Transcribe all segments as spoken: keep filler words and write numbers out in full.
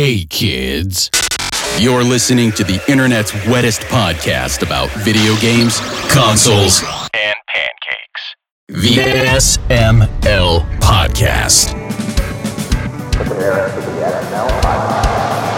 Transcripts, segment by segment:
Hey kids, you're listening to the internet's wettest podcast about video games, consoles, and pancakes. The S M L Podcast. Prepare for the S M L Podcast.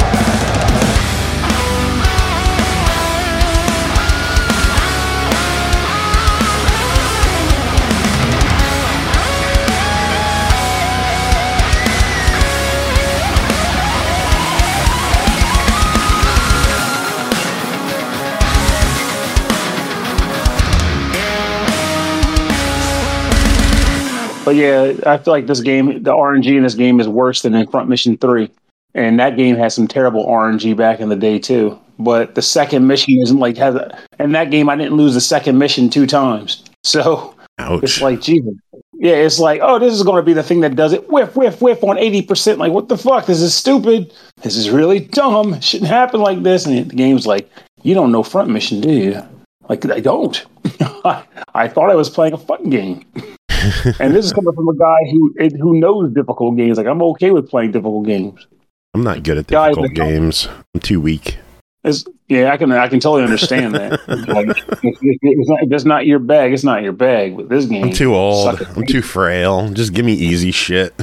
But yeah, I feel like this game, the R N G in this game is worse than in Front Mission three. And that game had some terrible R N G back in the day too. But the second mission isn't like, has a, in that game, I didn't lose the second mission two times. So Ouch. It's like, Jesus. Yeah, it's like, oh, this is going to be the thing that does it. Whiff, whiff, whiff on eighty percent. Like, what the fuck? This is stupid. This is really dumb. It shouldn't happen like this. And the game's like, you don't know Front Mission, do you? Like, I don't. I, I thought I was playing a fun game. And this is coming from a guy who who knows difficult games. Like, I'm okay with playing difficult games. I'm not good at Guys, difficult games. I'm too weak. It's, yeah, I can I can totally understand that. Like, if, if, it's not, if it's not your bag, it's not your bag. But this game, I'm too old. suck I'm too frail. Just give me easy shit.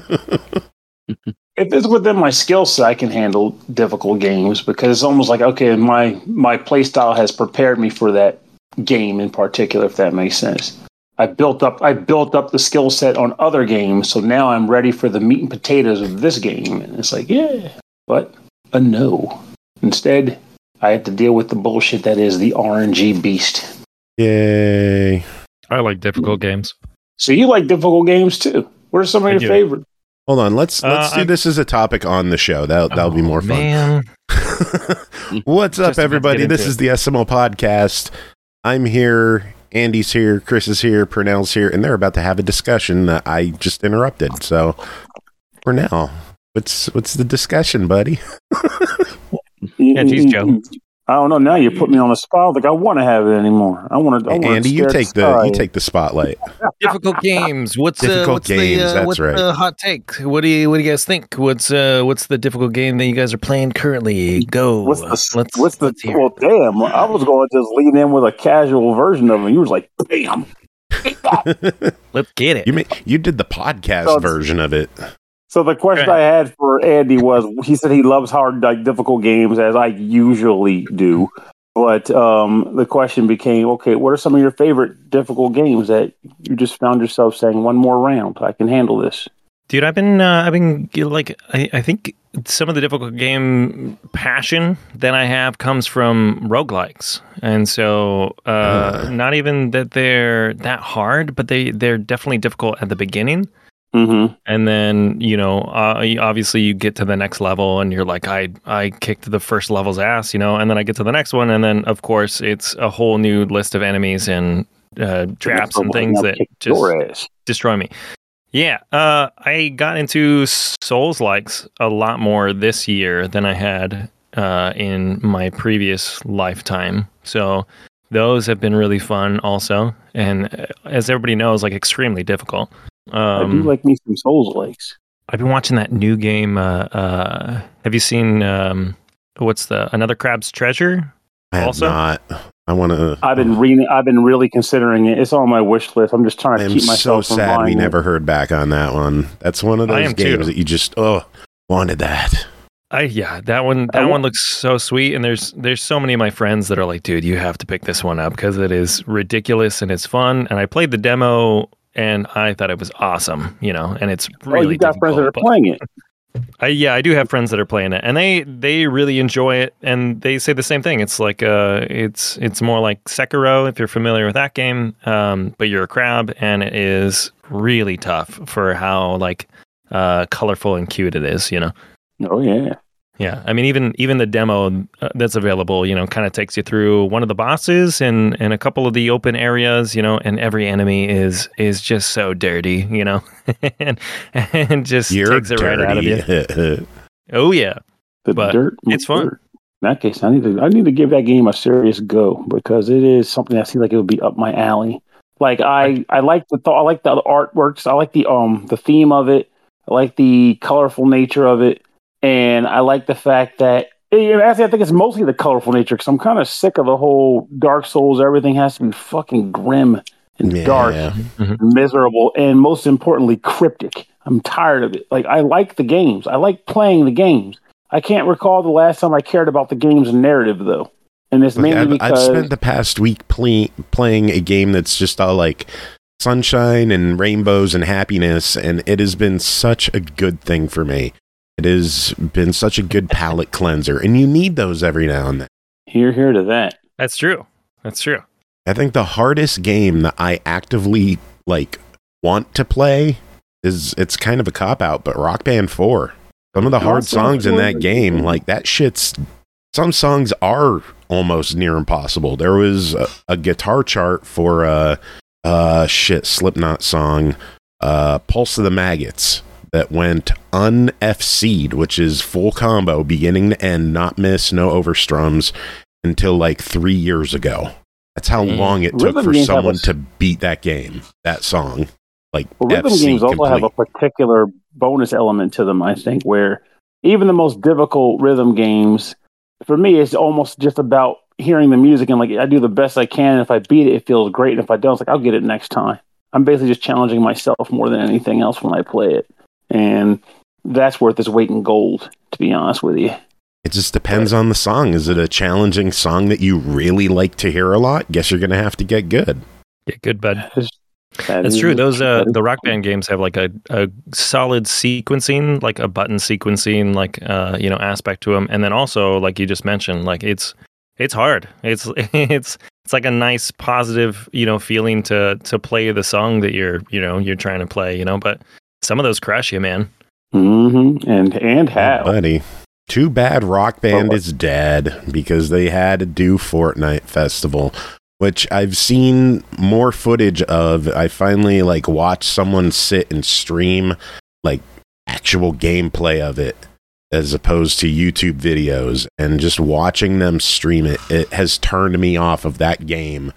If it's within my skill set, I can handle difficult games because it's almost like, okay, my my play style has prepared me for that game in particular, if that makes sense. I built up I built up the skill set on other games, so now I'm ready for the meat and potatoes of this game. And it's like, yeah, but a no. Instead, I have to deal with the bullshit that is the R N G beast. Yay. I like difficult games. So you like difficult games too. What are some of I your do. favorites? Hold on. Let's let's Uh, do I'm- this as a topic on the show. That that'll be Oh, more fun. Man. What's up, Just about to everybody? get This into is the S M L Podcast. I'm here. Andy's here. Chris is here. Purnell's here, and they're about to have a discussion that I just interrupted. So, Purnell, what's what's the discussion, buddy? Yeah, geez, Joe. I don't know. Now you put me on the spot. Like, I want to have it anymore. I want to. I wanna Andy, you stare at take the sky. you take the spotlight. Difficult games. What's uh, Difficult what's games, the uh, that's what's right. the hot take? What do you what do you guys think? What's uh what's the difficult game that you guys are playing currently? Go. What's the? let's what's the? let's hear Well, damn. I was going to just lean in with a casual version of it. You was like, bam. it. Let's get it. You may, you did the podcast So- version of it. So the question Right. I had for Andy was, he said he loves hard, like difficult games, as I usually do. But um, the question became, okay, what are some of your favorite difficult games that you just found yourself saying, one more round, I can handle this? Dude, I've been uh, I've been like I, I think some of the difficult game passion that I have comes from roguelikes. And so uh, Uh. not even that they're that hard, but they they're definitely difficult at the beginning. Mm-hmm. And then, you know, uh, obviously you get to the next level and you're like, I I kicked the first level's ass, you know, and then I get to the next one. And then, of course, it's a whole new list of enemies and uh, traps and things that just Your ass. destroy me. Yeah, uh, I got into Souls-likes a lot more this year than I had uh, in my previous lifetime. So those have been really fun also. And uh, as everybody knows, like extremely difficult. I Um, do like me some Souls likes. I've been watching that new game. Uh, uh, have you seen um, what's the Another Crab's Treasure? I have Also? not. I want to. I've been re- I've been really considering it. It's on my wish list. I'm just trying to I'm keep so myself from sad we buying it. never heard back on that one. That's one of I those am too. games that you just oh wanted that. I yeah, that one I that wa- one looks so sweet, and there's there's so many of my friends that are like, dude, you have to pick this one up because it is ridiculous and it's fun. And I played the demo and I thought it was awesome, you know, and it's Oh, really you got friends that are difficult, playing it. but I, yeah, I do have friends that are playing it, and they they really enjoy it, and they say the same thing. It's like uh, it's it's more like Sekiro if you're familiar with that game, um, but you're a crab, and it is really tough for how like uh, colorful and cute it is, you know. Oh yeah. Yeah, I mean, even even the demo uh, that's available, you know, kind of takes you through one of the bosses and, and a couple of the open areas, you know, and every enemy is is just so dirty, you know, and and just You're takes it right out of you. dirty. Oh yeah, The But dirt. it's fun. dirt. In that case, I need to I need to give that game a serious go because it is something that seems like it would be up my alley. Like I, I like the th- I like the artworks. I like the um the theme of it. I like the colorful nature of it. And I like the fact that, actually, I think it's mostly the colorful nature because I'm kind of sick of the whole Dark Souls. Everything has to be fucking grim and Yeah. dark, Mhm. and miserable, and most importantly, cryptic. I'm tired of it. Like, I like the games. I like playing the games. I can't recall the last time I cared about the game's narrative, though. And it's Look, mainly I've, because I've spent the past week ple- playing a game that's just all like sunshine and rainbows and happiness, and it has been such a good thing for me. It has been such a good palate cleanser, and you need those every now and then. here, here to that. That's true. That's true. I think the hardest game that I actively like want to play is it's kind of a cop out, but Rock Band four. Some of the hard Also, songs in that four- game, like that shit's. Some songs are almost near impossible. There was a, a guitar chart for uh uh shit Slipknot song, uh Pulse of the Maggots, that went un-F C'd, which is full combo, beginning to end, not miss, no overstrums, until like three years ago. That's how Mm. long it took Rhythm for games have someone a- to beat that game, that song. Like Well, rhythm F C games also complete. have a particular bonus element to them, I think, where even the most difficult rhythm games, for me, it's almost just about hearing the music and like I do the best I can. And if I beat it, it feels great. And if I don't, it's like I'll get it next time. I'm basically just challenging myself more than anything else when I play it, and that's worth its weight in gold. To be honest with you, It just depends on the song. Is it a challenging song that you really like to hear a lot? Guess you're going to have to get good. Yeah, good, bud. that is, that That's is- true. Those uh, that is- the Rock Band games have like a, a solid sequencing, like a button sequencing, like uh, you know, aspect to them, and then also, like you just mentioned, like it's it's hard. It's it's it's like a nice positive, you know, feeling to to play the song that you're you know you're trying to play, you know. But some of those crush you, man. Mhm. and and how Buddy. Too bad Rock Band Oh. is dead because they had to do Fortnite Festival, which I've seen more footage of. I finally like watched someone sit and stream like actual gameplay of it as opposed to YouTube videos, and just watching them stream it, it has turned me off of that game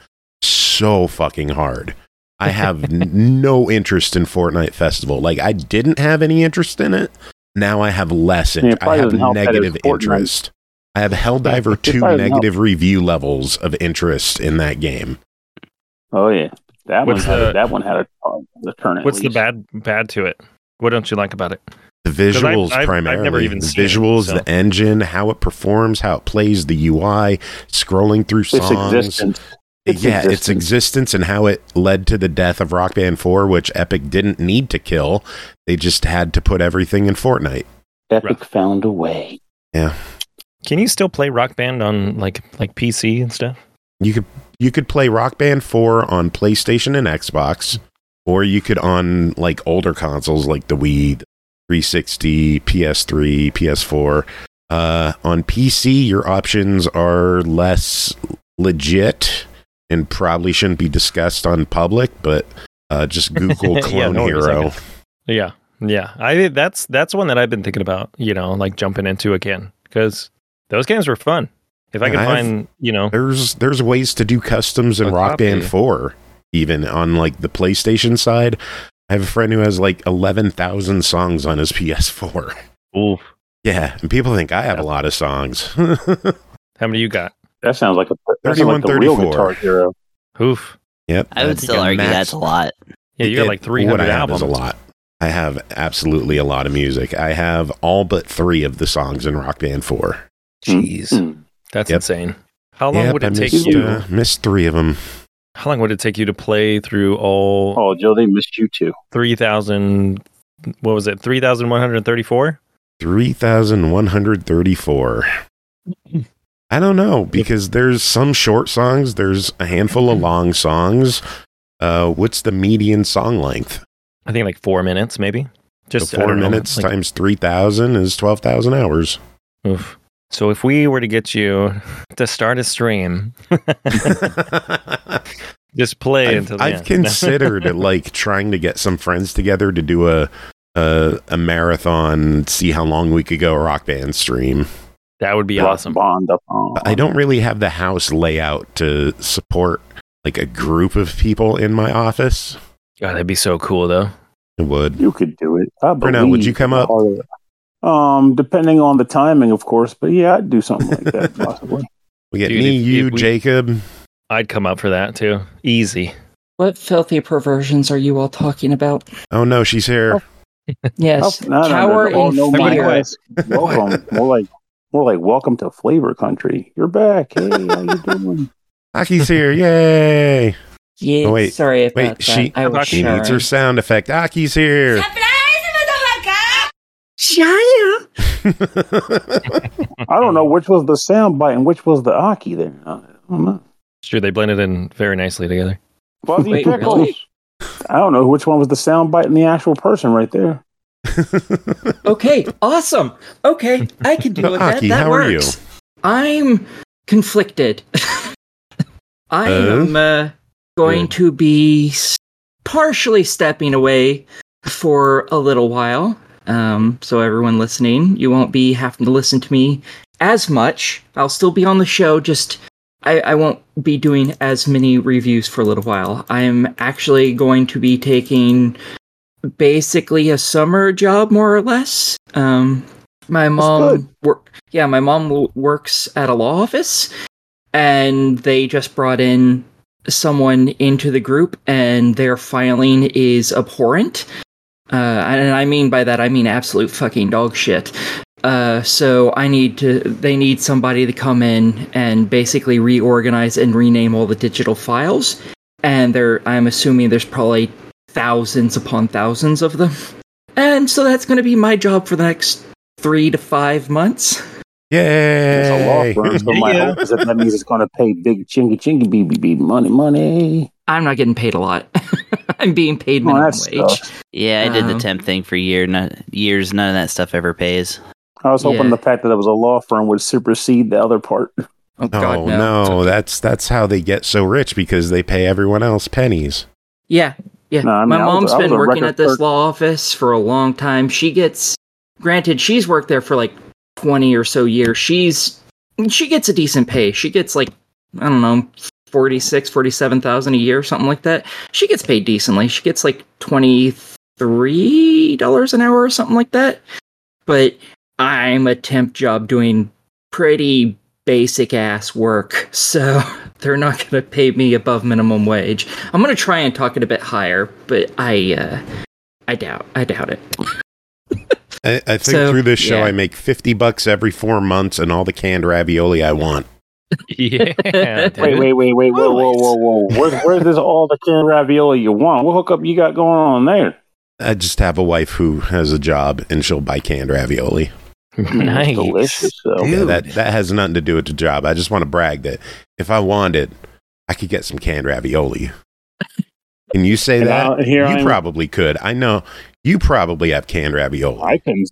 so fucking hard. I have n- no interest in Fortnite Festival. Like, I didn't have any interest in it. Now I have less Yeah, interest. it I probably have doesn't help that it's negative Fortnite. interest. I have Helldiver It two probably doesn't negative review levels of interest in that game. Oh yeah, that one What's had the- a, that one had a, a turn. At What's the least. bad bad to it? What don't you like about it? The 'Cause I've- visuals I've- I've primarily. never even the seen it, visuals, so. the engine, how it performs, how it plays, the U I, scrolling through Its songs. existence. Its yeah, its existence. existence and how it led to the death of Rock Band four, which Epic didn't need to kill. They just had to put everything in Fortnite. Epic Right. found a way. Can you still play Rock Band on like like P C and stuff? You could you could play Rock Band four on PlayStation and Xbox, or you could on like older consoles like the Wii, three sixty, P S three, P S four. Uh, on P C, your options are less legit and probably shouldn't be discussed on public, but uh, just Google Yeah, Clone no worries, Hero. Yeah, yeah. I that's that's one that I've been thinking about. You know, like jumping into again because those games were fun. If I Yeah, could I have- find, you know, There's there's ways to do customs in A Rock Band copy. four, even on like the PlayStation side. I have a friend who has like eleven thousand songs on his P S four. oof, Yeah, and people think I have a lot of songs. how many you got? That sounds like a that sounds like the real thirty-four. Guitar Hero. Oof. Yep. I would think still a argue max- that's a lot. Yeah, you got It- like three what hundred I have albums. is a lot. I have absolutely a lot of music. I have all but three of the songs in Rock Band four. Jeez, Mm. that's Yep. insane. How long Yep, would I it take missed, you? uh, missed three of them. How long would it take you to play through all Oh, Joe, they missed you too. three thousand? What was it? Three thousand one hundred thirty-four. three thousand one hundred thirty-four. I don't know, because there's some short songs, there's a handful of long songs. Uh, what's the median song length? I think like four minutes, maybe. Just So I four don't know, minutes like- times three thousand is twelve thousand hours. Oof. So if we were to get you to start a stream, just play I've, until the I've end. considered like trying to get some friends together to do a, a a marathon, see how long we could go Rock Band stream. That would be Rock awesome. Bond up on. I don't really have the house layout to support like a group of people in my office. God, that'd be so cool, though. It would. You could do it. I Brunel, would you believe come up? all of it. Um, depending on the timing, of course. But yeah, I'd do something like that possibly. We get Dude, me, if- you, if we- Jacob. I'd come up for that too. Easy. What filthy perversions are you all talking about? Oh no, she's here. Yes, Oh, no, no, cower no, no, in no, Everybody fear. quiet. Welcome. More like, more like, welcome to Flavor Country. You're back. Hey, how you doing? Aki's here. Yay. Yeah, Oh, wait, sorry about wait, that. she- I was She needs her sharing. sound effect. Aki's here. I don't know which was the sound bite and which was the Aki there. I don't know. It's true. They blended in very nicely together. Fuzzy Wait, Pickles. really? I don't know which one was the sound bite and the actual person right there. Okay, awesome. Okay, I can deal So, with that. Aki, That how are works. I'm conflicted. I Uh? am uh, going Yeah. to be s- partially stepping away for a little while. Um, so everyone listening, you won't be having to listen to me as much. I'll still be on the show, just I, I won't be doing as many reviews for a little while. I'm actually going to be taking basically a summer job, more or less. Um, my mom, good. work, yeah, my mom w- works at a law office, and they just brought in someone into the group, and their filing is abhorrent. Uh, and I mean by that, I mean absolute fucking dog shit. Uh, so I need to, they need somebody to come in and basically reorganize and rename all the digital files. And there, I'm assuming there's probably thousands upon thousands of them. And so that's going to be my job for the next three to five months. It's a law Yay. firm, so my Yeah. hope is that that means it's going to pay big chingy chingy bee bee bee money money. I'm not getting paid a lot. I'm being paid Oh, minimum that's wage. tough. Yeah, I did the Um, temp thing for year, no, years. None of that stuff ever pays. I was hoping Yeah. the fact that it was a law firm would supersede the other part. Oh, God, No, no. no, It's okay. that's that's how they get so rich because they pay everyone else pennies. Yeah, yeah. No, I mean, My I was- mom's I was been a working record at this clerk. law office for a long time. She gets, granted, she's worked there for like twenty or so years. She's, she gets a decent pay. She gets like, I don't know, forty-six, forty-seven thousand a year, something like that. She gets paid decently. She gets like twenty-three dollars an hour or something like that. But I'm a temp job doing pretty basic ass work, so they're not going to pay me above minimum wage. I'm going to try and talk it a bit higher, but I, uh, I doubt, I doubt it. I, I think So, through this show yeah. I make fifty bucks every four months and all the canned ravioli I want. Yeah. Wait, dude. wait, wait, wait, whoa, whoa, whoa, whoa! Where's where's this all the canned ravioli you want? What hookup you got going on there? I just have a wife who has a job and she'll buy canned ravioli. I mean, it's Nice. delicious. So. Yeah, that that has nothing to do with the job. I just want to brag that if I wanted, I could get some canned ravioli. Can you say And that? I- here you I'm- probably could. I know you probably have canned ravioli. I couldn't.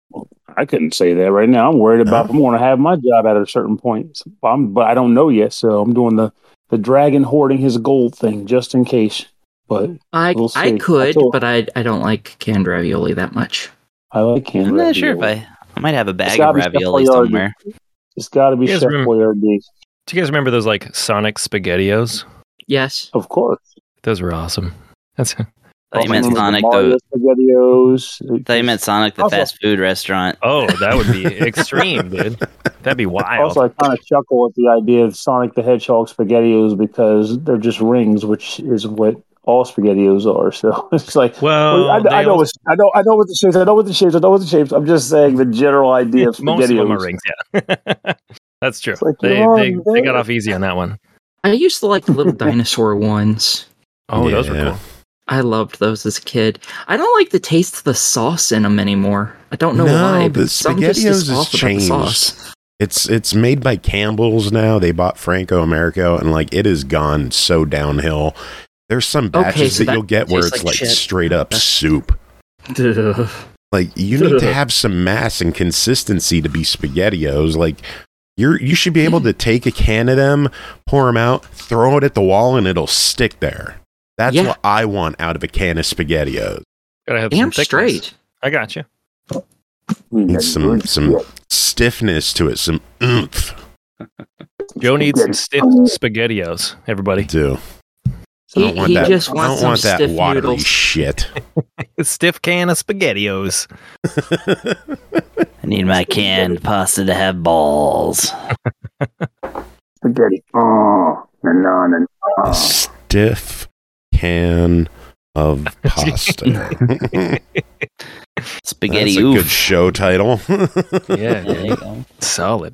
I couldn't say that right now. I'm worried about if I'm going to have my job at a certain point. I'm, but I don't know yet, so I'm doing the the dragon hoarding his gold thing just in case. But I, We'll see. I could, I told- but I, I don't like canned ravioli that much. I like canned I'm not ravioli. sure if I. I might have a bag gotta of be Chef ravioli Boyardee. somewhere. It's got to be You guys Chef remember- Boyardee, Do you guys remember those like Sonic SpaghettiOs? Yes. of course. Those were awesome. That's Thought you meant Also, Sonic Mario the. SpaghettiOs. Thought you meant Sonic the Also- fast food restaurant. oh, that would be extreme, dude. That'd be wild. Also, I kind of chuckle at the idea of Sonic the Hedgehog SpaghettiOs because they're just rings, which is what all SpaghettiOs are. So it's like, well, well, I, they I know, also- what's, I know, I know what the shapes. I know what the shapes. I know what the shapes. I'm just saying the general idea of most of them are SpaghettiOs. rings. Yeah, that's true. It's like, they, you're they on they got there. off easy on that one. I used to like the little dinosaur ones. Oh, those were Yeah. cool. I loved those as a kid. I don't like the taste of the sauce in them anymore. I don't know No, why. the But something just SpaghettiOs is has off about the changed. sauce. It's it's made by Campbell's now. They bought Franco Americo, and like it has gone so downhill. There's some batches so that, that you'll get where tastes it's like like shit. straight up That's- soup. Ugh. Like you need to have some mass and consistency to be SpaghettiOs. Like you're you should be able to take a can of them, pour them out, throw it at the wall, and it'll stick there. That's Yeah. what I want out of a can of SpaghettiOs. Gotta have Damn some thickness. straight. I got you. Needs some some stiffness to it, some oomph. Joe needs some stiff SpaghettiOs. Everybody. Too. I don't He, want he that. just I wants don't some want that stiff watery noodles. shit. A stiff can of SpaghettiOs. I need my canned pasta to have balls. Spaghetti. Oh, na na na. A na. stiff can of pasta. Spaghetti That's a oof. good show title. Yeah, There you go. solid.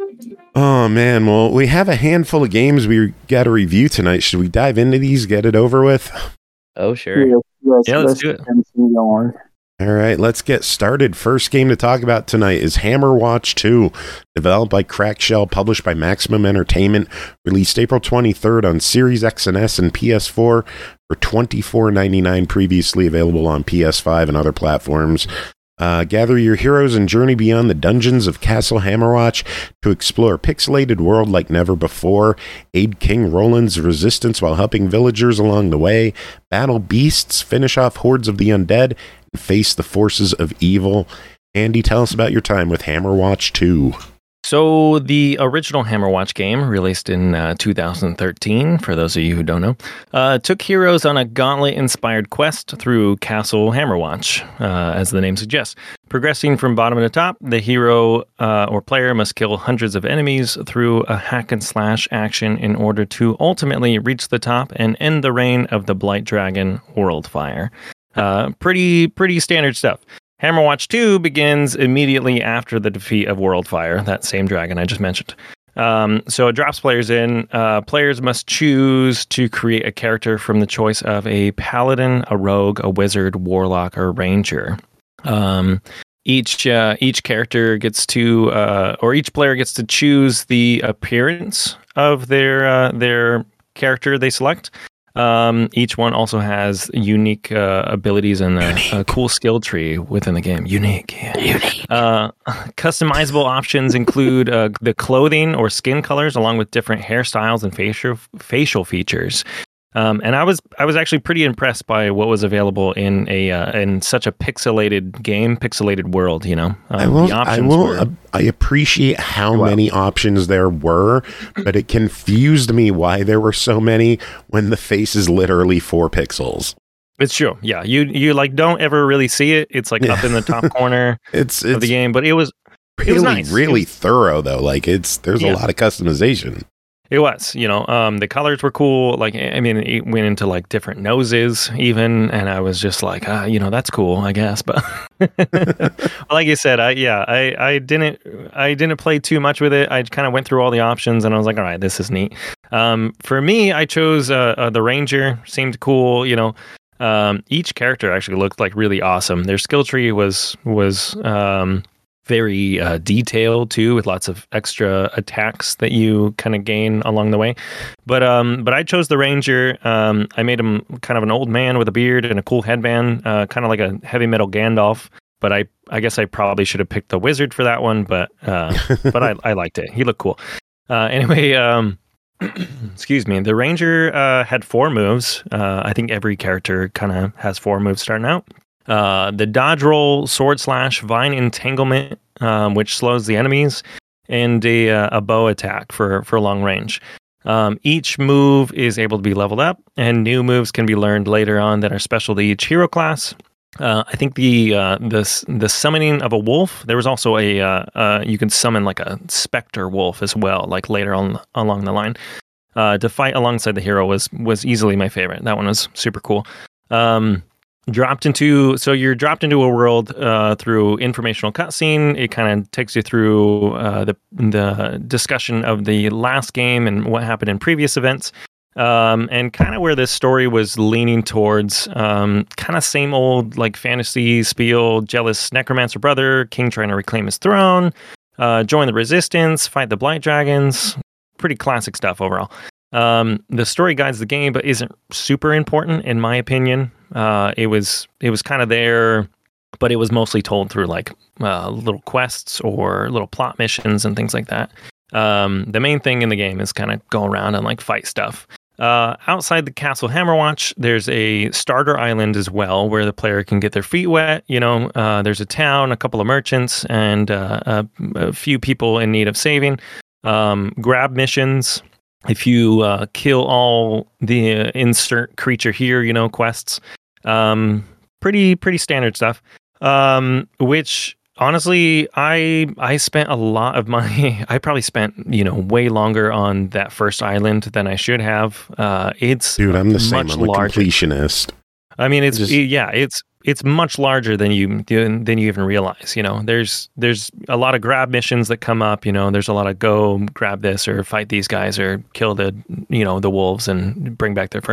Oh man, well we have a handful of games we got to review tonight. Should we dive into these, get it over with? Oh, sure. Yes, yes, Yeah, let's do it. continue on. All right, let's get started. First game to talk about tonight is Hammerwatch two, developed by Crackshell, published by Maximum Entertainment, released April twenty-third on Series X and S and P S four for twenty-four ninety-nine, previously available on P S five and other platforms. Uh, gather your heroes and journey beyond the dungeons of Castle Hammerwatch to explore a pixelated world like never before. Aid King Roland's resistance while helping villagers along the way. Battle beasts, finish off hordes of the undead, and face the forces of evil. Andy, tell us about your time with Hammerwatch two. So the original Hammerwatch game, released in uh, two thousand thirteen, for those of you who don't know, uh, took heroes on a gauntlet-inspired quest through Castle Hammerwatch, uh, as the name suggests. Progressing from bottom to top, the hero uh, or player must kill hundreds of enemies through a hack-and-slash action in order to ultimately reach the top and end the reign of the Blight Dragon Worldfire. Uh, pretty, pretty standard stuff. Hammerwatch two begins immediately after the defeat of Worldfire, that same dragon I just mentioned. Um, so it drops players in. Uh, players must choose to create a character from the choice of a paladin, a rogue, a wizard, warlock, or ranger. Um, each uh, each character gets to, uh, or each player gets to choose the appearance of their uh, their character they select. Um, each one also has unique uh, abilities and a, a cool skill tree within the game. Unique. Yeah. Unique. Uh, customizable options include uh, the clothing or skin colors, along with different hairstyles and facial facial features. Um, and I was I was actually pretty impressed by what was available in a uh, in such a pixelated game, pixelated world. You know, um, I will. the I options will. were- Uh, I appreciate how Wow. many options there were, but it confused me why there were so many when the face is literally four pixels. It's true. Yeah, you you like don't ever really see it. It's like up in the top corner It's of it's the game, but it was really was nice. really It was- thorough though. Like it's there's Yeah. a lot of customization. It was, you know, um, the colors were cool. Like, I mean, it went into like different noses even, and I was just like, ah, you know, that's cool, I guess. But like you said, I yeah, I, I didn't I didn't play too much with it. I kind of went through all the options, and I was like, all right, this is neat. Um, for me, I chose uh, uh, the Ranger. Seemed cool, you know. Um, each character actually looked like really awesome. Their skill tree was was um, very uh, detailed too, with lots of extra attacks that you kind of gain along the way. But um, but I chose the Ranger. Um, I made him kind of an old man with a beard and a cool headband, uh, kind of like a heavy metal Gandalf. But I, I guess I probably should have picked the Wizard for that one. But uh, but I, I liked it. He looked cool. Uh, anyway, um, excuse me. The Ranger uh, had four moves. Uh, I think every character kind of has four moves starting out. Uh, the dodge roll, sword slash, vine entanglement, um, which slows the enemies, and a, uh, a bow attack for, for long range. Um, each move is able to be leveled up, and new moves can be learned later on that are special to each hero class. Uh, I think the uh, the the summoning of a wolf. There was also a uh, uh, you can summon like a specter wolf as well, like later on along the line. Uh, to fight alongside the hero was was easily my favorite. That one was super cool. Um, dropped into so you're dropped into a world uh, through informational cutscene. It kind of takes you through uh, the the discussion of the last game and what happened in previous events, um, and kind of where this story was leaning towards. Um, kind of same old like fantasy spiel: jealous necromancer brother, king trying to reclaim his throne, uh, join the resistance, fight the blight dragons. Pretty classic stuff overall. Um, the story guides the game, but isn't super important in my opinion. Uh, it was it was kind of there, but it was mostly told through like uh, little quests or little plot missions and things like that. Um, the main thing in the game is kind of go around and like fight stuff. Uh, outside the Castle Hammerwatch, there's a starter island as well where the player can get their feet wet. You know, uh, there's a town, a couple of merchants, and uh, a, a few people in need of saving. Um, grab missions. if you uh, kill all the uh, insert creature here, you know, quests, um, pretty pretty standard stuff. Um, which honestly, I I spent a lot of my I probably spent you know way longer on that first island than I should have. Uh, it's Dude, I'm the same. much I'm a larger. completionist. I mean, it's Just- yeah, it's it's much larger than you than, than you even realize. You know, there's there's a lot of grab missions that come up. You know, there's a lot of go grab this or fight these guys or kill the you know the wolves and bring back their fur.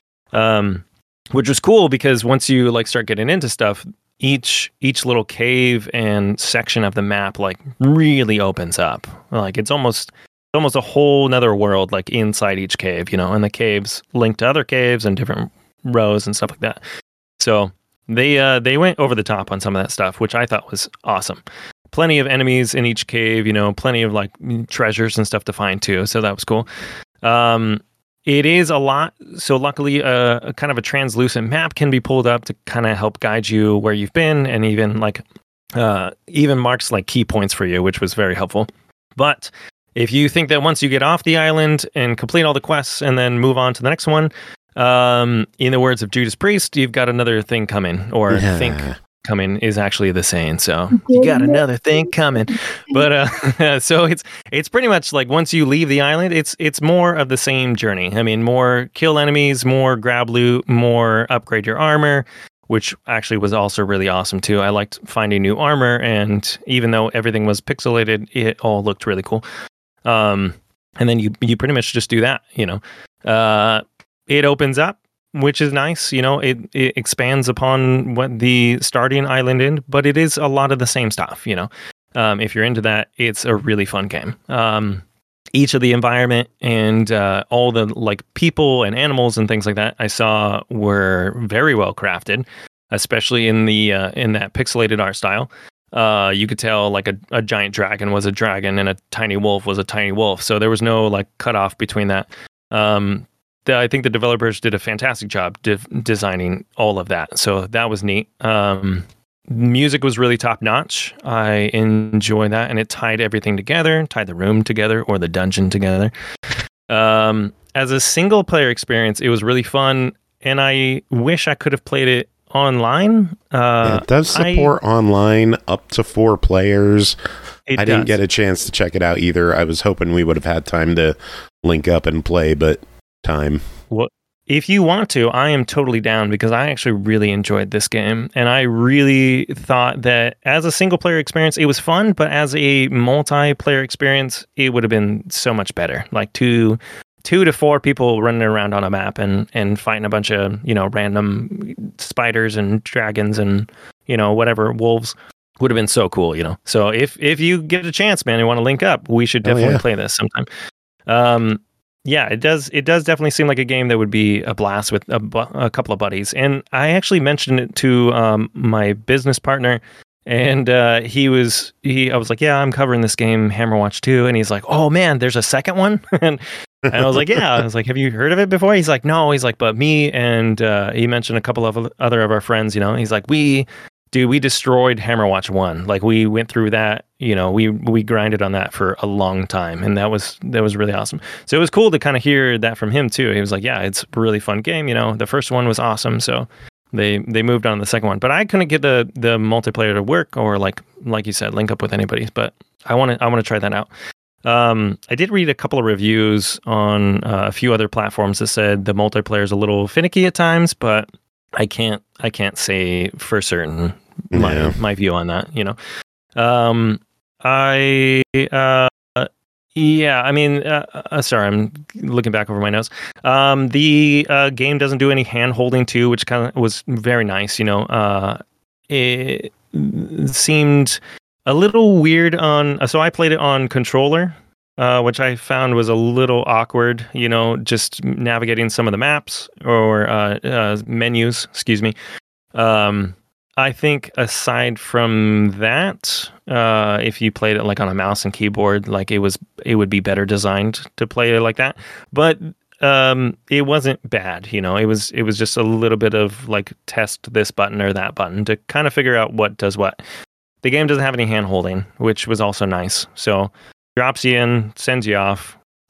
Um, which was cool because once you like start getting into stuff, each each little cave and section of the map like really opens up. Like it's almost almost a whole nother world like inside each cave. You know, and the caves link to other caves and different rows and stuff like that. So they uh, they went over the top on some of that stuff, which I thought was awesome. Plenty of enemies in each cave, you know, plenty of like treasures and stuff to find too. So that was cool. Um, it is a lot. So luckily, uh, a kind of a translucent map can be pulled up to kind of help guide you where you've been, and even like uh, even marks like key points for you, which was very helpful. But if you think that once you get off the island and complete all the quests and then move on to the next one, Um, in the words of Judas Priest, you've got another thing coming, or Yeah. think coming is actually the saying. So you got another thing coming. But uh, so it's it's pretty much like once you leave the island, it's it's more of the same journey. I mean, more kill enemies, more grab loot, more upgrade your armor, which actually was also really awesome too. I liked finding new armor, and even though everything was pixelated, it all looked really cool. Um, and then you you pretty much just do that, you know. Uh, It opens up, which is nice. You know, it, it expands upon what the starting island is, but it is a lot of the same stuff, you know. Um, if you're into that, it's a really fun game. Um, each of the environment and uh, all the like people and animals and things like that I saw were very well crafted, especially in the uh, in that pixelated art style. Uh, you could tell like a, a giant dragon was a dragon and a tiny wolf was a tiny wolf. So there was no like cutoff between that. Um, The, I think the developers did a fantastic job de- designing all of that. So that was neat. Um, music was really top notch. I enjoy that. And it tied everything together, tied the room together or the dungeon together. Um, as a single player experience, it was really fun. And I wish I could have played it online. Uh, yeah, it does support I, online up to four players. it I didn't does. get a chance to check it out either. I was hoping we would have had time to link up and play, but time. Well, if you want to, I am totally down because I actually really enjoyed this game. And I really thought that as a single player experience, it was fun, but as a multiplayer experience, it would have been so much better. Like two, two to four people running around on a map and, and fighting a bunch of, you know, random spiders and dragons and, you know, whatever, wolves would have been so cool, you know? So if, if you get a chance, man, and want to link up, we should definitely oh, yeah. play this sometime. Um, Yeah, it does. It does definitely seem like a game that would be a blast with a, bu- a couple of buddies. And I actually mentioned it to um, my business partner, and uh, he was he. I was like, "Yeah, I'm covering this game, Hammerwatch two," and he's like, "Oh man, there's a second one." and, and I was like, "Yeah." I was like, "Have you heard of it before?" He's like, "No." He's like, "But me," and uh, he mentioned a couple of other of our friends. You know, he's like, "We." Dude, we destroyed Hammerwatch one. Like we went through that, you know, we we grinded on that for a long time, and that was that was really awesome. So it was cool to kind of hear that from him too. He was like, "Yeah, it's a really fun game." You know, the first one was awesome, so they they moved on to the second one. But I couldn't get the the multiplayer to work, or like like you said, link up with anybody. But I want to I want to try that out. Um, I did read a couple of reviews on uh, a few other platforms that said the multiplayer is a little finicky at times, but I can't I can't say for certain my Yeah. my view on that, you know. Um, I uh, yeah, I mean, uh, uh, sorry, I'm looking back over my notes. Um, the uh, game doesn't do any hand holding too, which kind of was very nice, you know. Uh, it seemed a little weird on. So I played it on controller, uh, which I found was a little awkward, you know, just navigating some of the maps or uh, uh, menus. Excuse me. Um, I think aside from that, uh, if you played it like on a mouse and keyboard, like it was, it would be better designed to play it like that. But um, it wasn't bad, you know. It was, it was just a little bit of like test this button or that button to kind of figure out what does what. The game doesn't have any hand holding, which was also nice. So drops you in, sends you off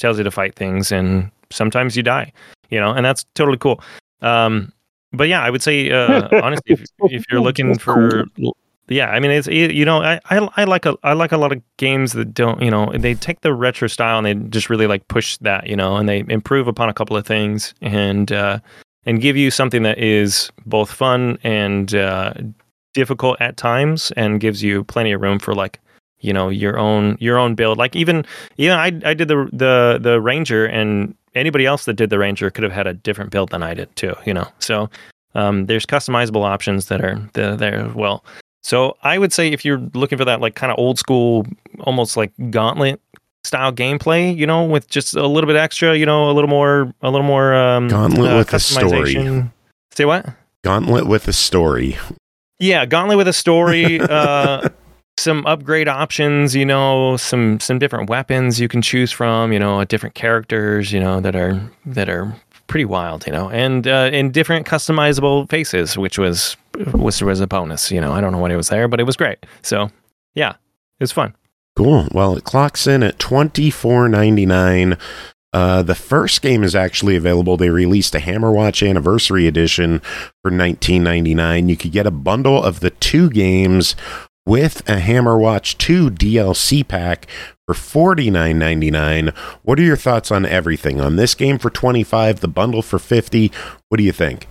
tells you to fight things, and sometimes you die, you know, and that's totally cool. Um, but yeah, I would say, uh, honestly, if, if you're looking for, yeah, I mean, it's, you know, I, I, I like a, I like a lot of games that don't, you know, they take the retro style and they just really like push that, you know, and they improve upon a couple of things and, uh, and give you something that is both fun and, uh, difficult at times and gives you plenty of room for like, you know, your own, your own build. Like even, you know, I, I did the, the, the Ranger, and anybody else that did the Ranger could have had a different build than I did too, you know? So, um, there's customizable options that are there as well. So I would say if you're looking for that like kind of old school, almost like Gauntlet style gameplay, you know, with just a little bit extra, you know, a little more, a little more um, Gauntlet uh, with a story. Say what? Gauntlet with a story. Yeah, Gauntlet with a story. uh, some upgrade options, you know, some some different weapons you can choose from, you know, different characters, you know, that are that are pretty wild, you know, and uh, and different customizable faces, which was was was a bonus, you know. I don't know when it was there, but it was great. So yeah, it was fun. Cool. Well, it clocks in at twenty-four ninety-nine. Uh, the first game is actually available. They released a Hammerwatch Anniversary Edition for nineteen ninety-nine. You could get a bundle of the two games with a Hammerwatch two D L C pack for forty-nine ninety-nine. What are your thoughts on everything? On this game for twenty-five, the bundle for fifty? What do you think?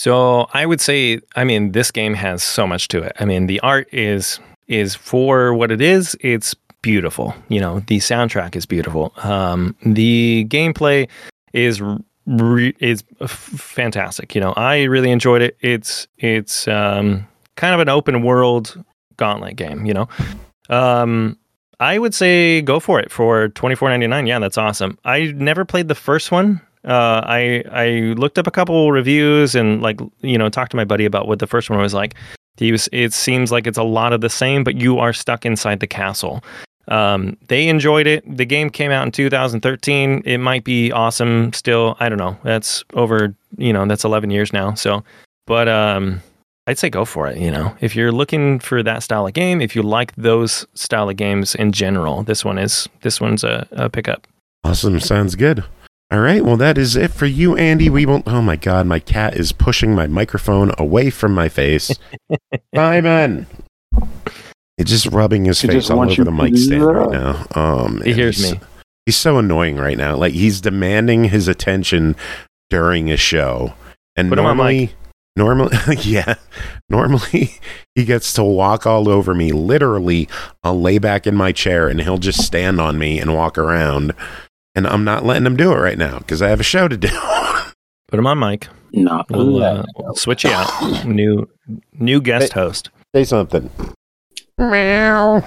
So I would say, I mean, this game has so much to it. I mean, the art is is for what it is. It's beautiful. You know, the soundtrack is beautiful. Um, the gameplay is re- is f- fantastic. You know, I really enjoyed it. It's it's um, kind of an open world Gauntlet game. You know, um, I would say go for it for twenty-four ninety-nine. Yeah, that's awesome. I never played the first one. Uh, I I looked up a couple reviews and like you know talked to my buddy about what the first one was like. He was. It seems like it's a lot of the same, but you are stuck inside the castle. Um, they enjoyed it. The game came out in two thousand thirteen. It might be awesome still. I don't know. That's over. You know, that's eleven years now. So, but um, I'd say go for it. You know, if you're looking for that style of game, if you like those style of games in general, this one is this one's a, a pickup. Awesome. Sounds good. All right, well, that is it for you, Andy. We won't... Oh, my God, my cat is pushing my microphone away from my face. Simon! It's just rubbing his He face just all wants over you the to mic stand do right that. now. Oh, man. He hears he's, me. He's so annoying right now. Like, he's demanding his attention during a show. And Put him on normally... mic. Normally, yeah, normally he gets to walk all over me. Literally, I'll lay back in my chair and he'll just stand on me and walk around. And I'm not letting him do it right now because I have a show to do. Put him on mic. Not We'll, uh, we'll switch you out. New new guest host. Say something. Meow.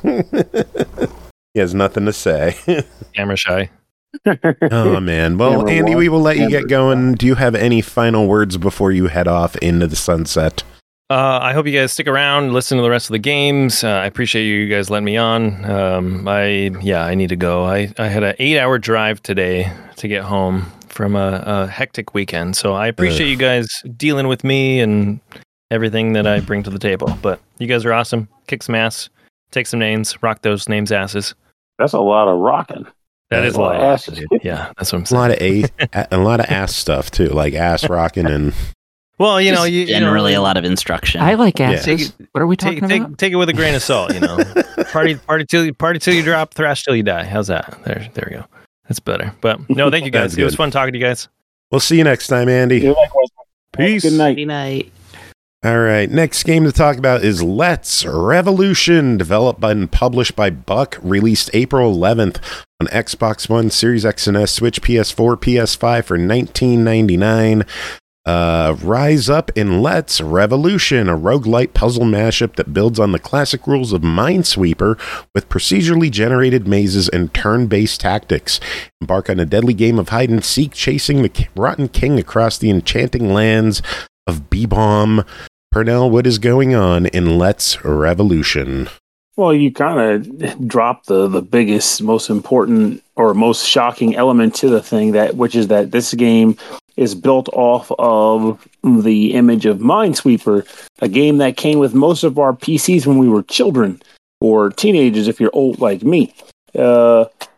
He has nothing to say. Camera shy. Oh, man. Well, Camera Andy, one, we will let you camera get going. Do you have any final words before you head off into the sunset? Uh, I hope you guys stick around, listen to the rest of the games. Uh, I appreciate you guys letting me on. Um, I yeah, I need to go. I, I had an eight-hour drive today to get home from a, a hectic weekend, so I appreciate Ugh. you guys dealing with me and everything that I bring to the table. But you guys are awesome. Kick some ass, take some names, rock those names' asses. That's a lot of rocking. That is a lot of asses. asses, dude. Yeah, that's what I'm A saying. lot of a, a lot of ass stuff too, like ass rocking and Well, you know, Just you, you generally know, a lot of instruction. I like Yeah. asses. What are we talking take, take, about? take it with a grain of salt, you know. party, party till you, party till you drop, thrash till you die. How's that? There, there we go. That's better. But no, thank you guys. That's It was good. fun talking to you guys. we'll see you next time, Andy. Yeah, likewise. Peace. Good night. Good night. All right, next game to talk about is Let's Revolution, developed and published by Buck, released April eleventh on Xbox One, Series X and S, Switch, P S four, P S five for nineteen ninety-nine. Uh, rise up in Let's Revolution, a roguelite puzzle mashup that builds on the classic rules of Minesweeper with procedurally generated mazes and turn-based tactics. Embark on a deadly game of hide-and-seek, chasing the Rotten King across the enchanting lands of B-Bomb. Purnell, what is going on in Let's Revolution? Well, you kind of dropped the, the biggest, most important, or most shocking element to the thing, that which is that this game is built off of the image of Minesweeper, a game that came with most of our P Cs when we were children or teenagers, if you're old like me. Uh,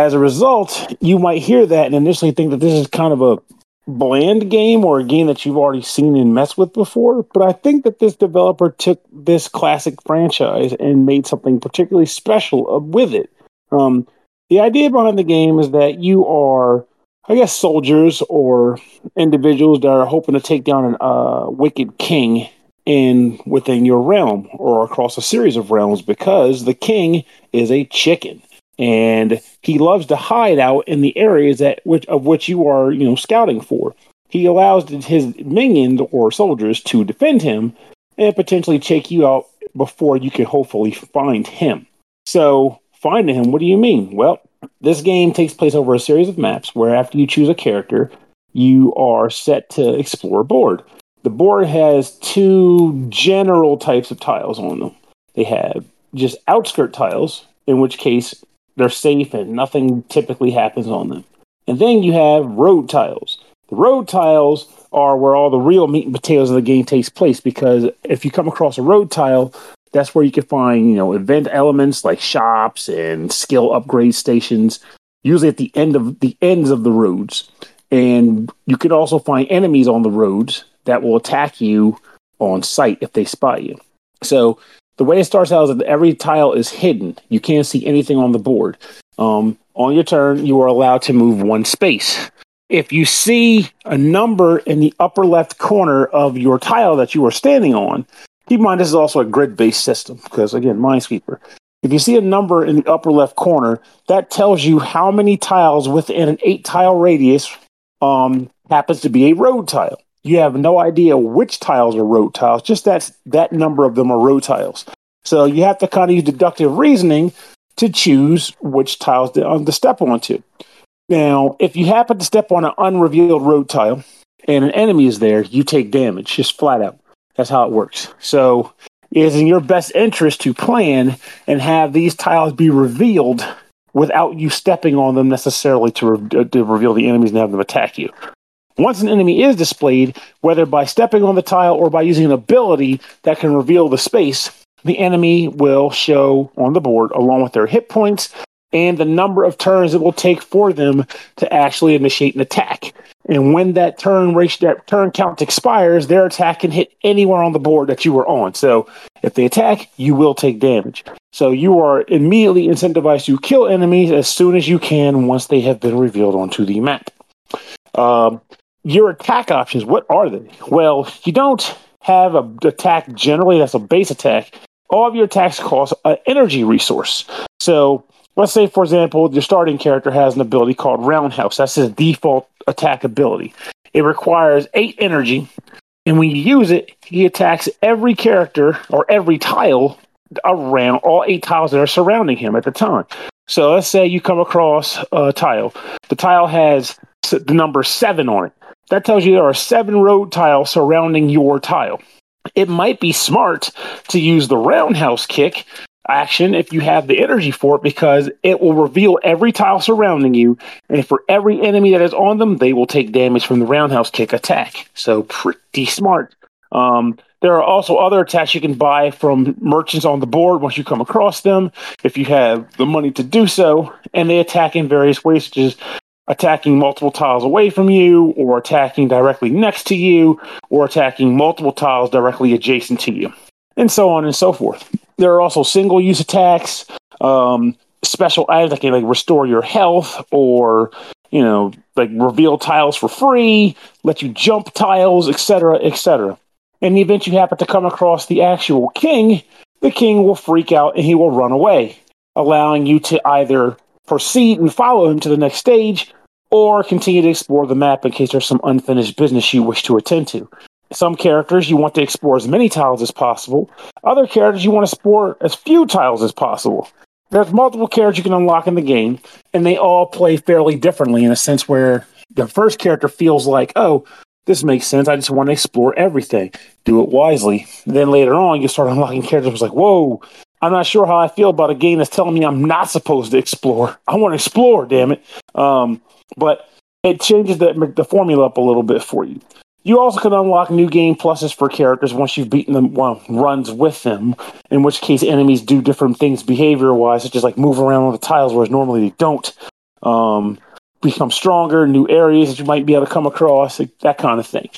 As a result, you might hear that and initially think that this is kind of a bland game or a game that you've already seen and messed with before. But I think that this developer took this classic franchise and made something particularly special with it. Um, the idea behind the game is that you are, I guess, soldiers or individuals that are hoping to take down a uh, wicked king in within your realm or across a series of realms, because the king is a chicken. And he loves to hide out in the areas that which of which you are, you know, scouting for. He allows his minions or soldiers to defend him and potentially take you out before you can hopefully find him. So, finding him, what do you mean? Well, this game takes place over a series of maps where after you choose a character, you are set to explore a board. The board has two general types of tiles on them. They have just outskirt tiles, in which case they're safe and nothing typically happens on them. And then you have road tiles. The road tiles are where all the real meat and potatoes of the game takes place, because if you come across a road tile, that's where you can find, you know, event elements like shops and skill upgrade stations, usually at the end of the ends of the roads. And you can also find enemies on the roads that will attack you on sight if they spot you. So the way it starts out is that every tile is hidden. You can't see anything on the board. Um, on your turn, you are allowed to move one space. If you see a number in the upper left corner of your tile that you are standing on, keep in mind this is also a grid-based system, because, again, Minesweeper. If you see a number in the upper left corner, that tells you how many tiles within an eight-tile radius um, happens to be a road tile. You have no idea which tiles are road tiles, just that, that number of them are road tiles. So you have to kind of use deductive reasoning to choose which tiles to, um, to step onto. Now, if you happen to step on an unrevealed road tile and an enemy is there, you take damage, just flat out. That's how it works. So it is in your best interest to plan and have these tiles be revealed without you stepping on them necessarily to, re- to reveal the enemies and have them attack you. Once an enemy is displayed, whether by stepping on the tile or by using an ability that can reveal the space, the enemy will show on the board along with their hit points and the number of turns it will take for them to actually initiate an attack. And when that turn reach, that turn count expires, their attack can hit anywhere on the board that you were on. So if they attack, you will take damage. So you are immediately incentivized to kill enemies as soon as you can once they have been revealed onto the map. Um, your attack options, what are they? Well, you don't have an attack generally that's a base attack. All of your attacks cost an energy resource. So let's say, for example, your starting character has an ability called Roundhouse. That's his default attack ability. It requires eight energy, and when you use it, he attacks every character or every tile around, all eight tiles that are surrounding him at the time. So let's say you come across a tile. The tile has the number seven on it. That tells you there are seven road tiles surrounding your tile. It might be smart to use the Roundhouse kick action if you have the energy for it, because it will reveal every tile surrounding you, and for every enemy that is on them, they will take damage from the Roundhouse kick attack. So pretty smart. Um, there are also other attacks you can buy from merchants on the board once you come across them, if you have the money to do so, and they attack in various ways, such as attacking multiple tiles away from you, or attacking directly next to you, or attacking multiple tiles directly adjacent to you, and so on and so forth. There are also single-use attacks, um, special items that can like restore your health, or you know, like reveal tiles for free, let you jump tiles, et cetera, et cetera. In the event you happen to come across the actual king, the king will freak out and he will run away, allowing you to either proceed and follow him to the next stage, or continue to explore the map in case there's some unfinished business you wish to attend to. Some characters you want to explore as many tiles as possible. Other characters you want to explore as few tiles as possible. There's multiple characters you can unlock in the game, and they all play fairly differently in a sense where the first character feels like, oh, this makes sense, I just want to explore everything. Do it wisely. Then later on, you start unlocking characters who's like, whoa, I'm not sure how I feel about a game that's telling me I'm not supposed to explore. I want to explore, damn it. Um, but it changes the, the formula up a little bit for you. You also can unlock new game pluses for characters once you've beaten them, well, runs with them, in which case enemies do different things behavior-wise, such as like move around on the tiles, whereas normally they don't. um, become stronger, new areas that you might be able to come across, like that kind of thing.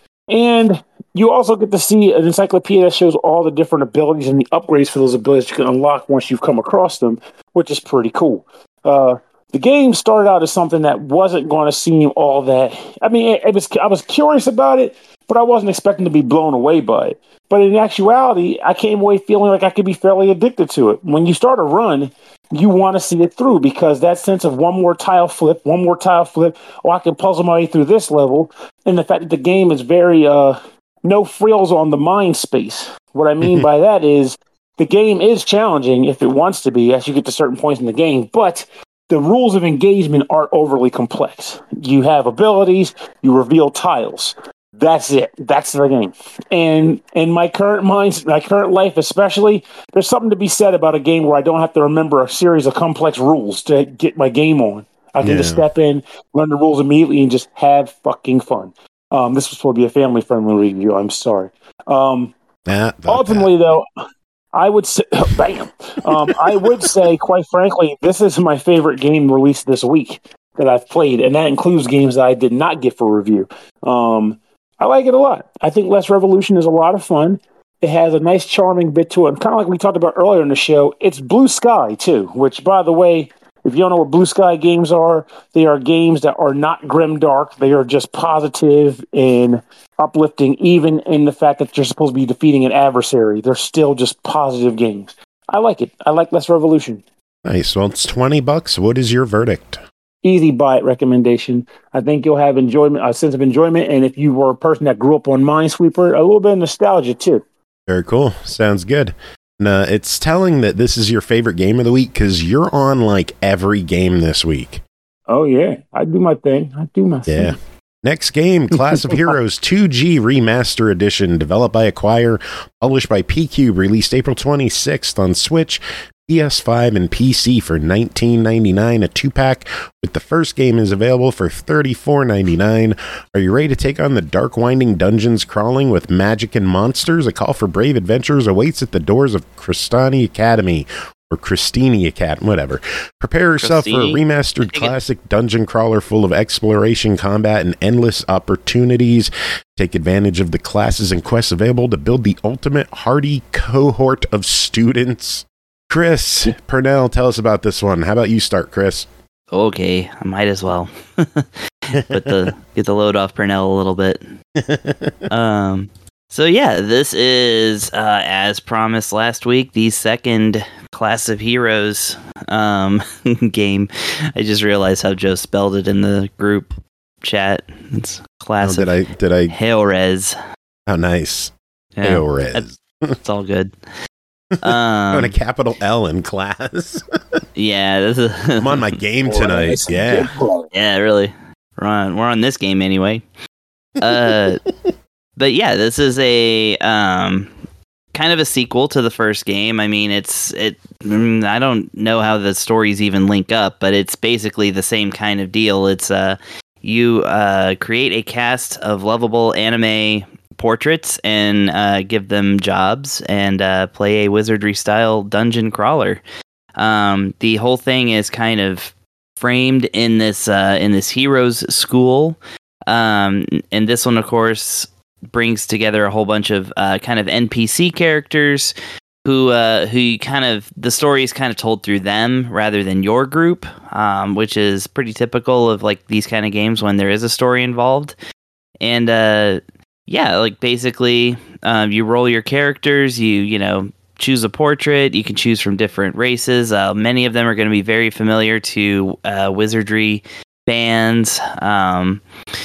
And you also get to see an encyclopedia that shows all the different abilities and the upgrades for those abilities you can unlock once you've come across them, which is pretty cool. Uh, the game started out as something that wasn't going to seem all that. I mean, it, it was. I was curious about it, but I wasn't expecting to be blown away by it. But in actuality, I came away feeling like I could be fairly addicted to it. When you start a run, you want to see it through because that sense of one more tile flip, one more tile flip, or I can puzzle my way through this level, and the fact that the game is very uh, no frills on the mind space. What I mean by that is the game is challenging if it wants to be as you get to certain points in the game, but the rules of engagement aren't overly complex. You have abilities, you reveal tiles. That's it. That's the game. And in my current mind, my current life especially, there's something to be said about a game where I don't have to remember a series of complex rules to get my game on. I can yeah. just step in, learn the rules immediately, and just have fucking fun. Um, this was supposed to be a family-friendly review. I'm sorry. Um, nah, ultimately, that. though, I would say, bam. Um, I would say, quite frankly, this is my favorite game released this week that I've played, and that includes games that I did not get for review. Um, I like it a lot. I think Less Revolution is a lot of fun. It has a nice, charming bit to it. And kind of like we talked about earlier in the show, it's Blue Sky, too, which, by the way, if you don't know what Blue Sky games are, they are games that are not grimdark. They are just positive and uplifting, even in the fact that you're supposed to be defeating an adversary. They're still just positive games. I like it. I like Less Revolution. Nice. Well, it's twenty bucks. What is your verdict? Easy buy it recommendation. I think you'll have enjoyment, a sense of enjoyment, and if you were a person that grew up on Minesweeper, a little bit of nostalgia too. Very cool. Sounds good. And, uh, it's telling that this is your favorite game of the week because you're on like every game this week. Oh yeah, I do my thing. I do my yeah. thing. Next game, Class of Heroes two G Remaster Edition, developed by Acquire, published by P-Cube, released April twenty-sixth on Switch, P S five, and P C for nineteen ninety-nine. A two-pack with the first game is available for thirty-four ninety-nine. Are you ready to take on the dark winding dungeons crawling with magic and monsters? A call for brave adventurers awaits at the doors of Cristani Academy. Or Christini Academy, whatever. Prepare yourself Christini. for a remastered classic dungeon crawler full of exploration, combat, and endless opportunities. Take advantage of the classes and quests available to build the ultimate hardy cohort of students. Chris Purnell, tell us about this one. How about you start, Chris? Okay, I might as well. Put the get the load off Purnell a little bit. um. So yeah, this is, uh, as promised last week, the second Class of Heroes um, game. I just realized how Joe spelled it in the group chat. It's Class oh, did of I, did I... Heroes. How nice. Yeah, Heroes. It's all good. Um, I'm a capital L in class. yeah, this is I'm on my game tonight. Yeah. Yeah, really. We're on, we're on this game anyway. Uh... But yeah, this is a um, kind of a sequel to the first game. I mean, it's it. I don't know how the stories even link up, but it's basically the same kind of deal. It's uh, you uh, create a cast of lovable anime portraits and uh, give them jobs and uh, play a wizardry style dungeon crawler. Um, the whole thing is kind of framed in this uh, in this heroes school, um, and this one, of course, brings together a whole bunch of uh, kind of N P C characters who uh, who you kind of the story is kind of told through them rather than your group, um, which is pretty typical of like these kind of games when there is a story involved. And uh, yeah, like basically um, you roll your characters, you you know choose a portrait. You can choose from different races. Uh, many of them are going to be very familiar to uh, wizardry fans, um,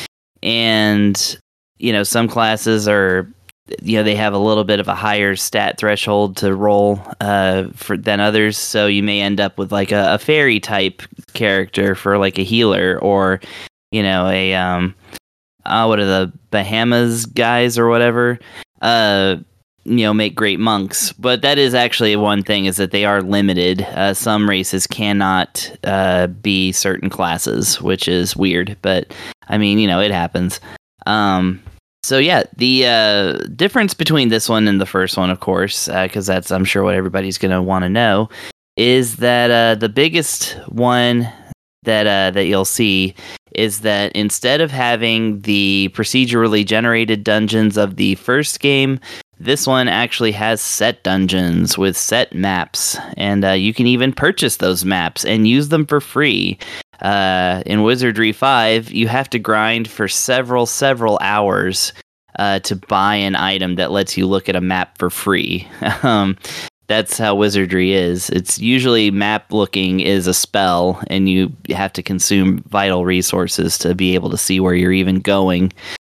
and you know, some classes are, you know, they have a little bit of a higher stat threshold to roll uh, for than others. So you may end up with like a, a fairy type character for like a healer, or, you know, a, um, uh, what are the Bahamas guys or whatever, uh, you know, make great monks. But that is actually one thing, is that they are limited. Uh, some races cannot uh, be certain classes, which is weird. But I mean, you know, it happens. Um, so yeah, the uh, difference between this one and the first one, of course, because uh, that's, I'm sure, what everybody's going to want to know, is that uh, the biggest one that uh, that you'll see is that instead of having the procedurally generated dungeons of the first game, this one actually has set dungeons with set maps, and uh, you can even purchase those maps and use them for free. Uh, in Wizardry five, you have to grind for several, several hours uh, to buy an item that lets you look at a map for free. um, that's how Wizardry is. It's usually map looking is a spell, and you have to consume vital resources to be able to see where you're even going.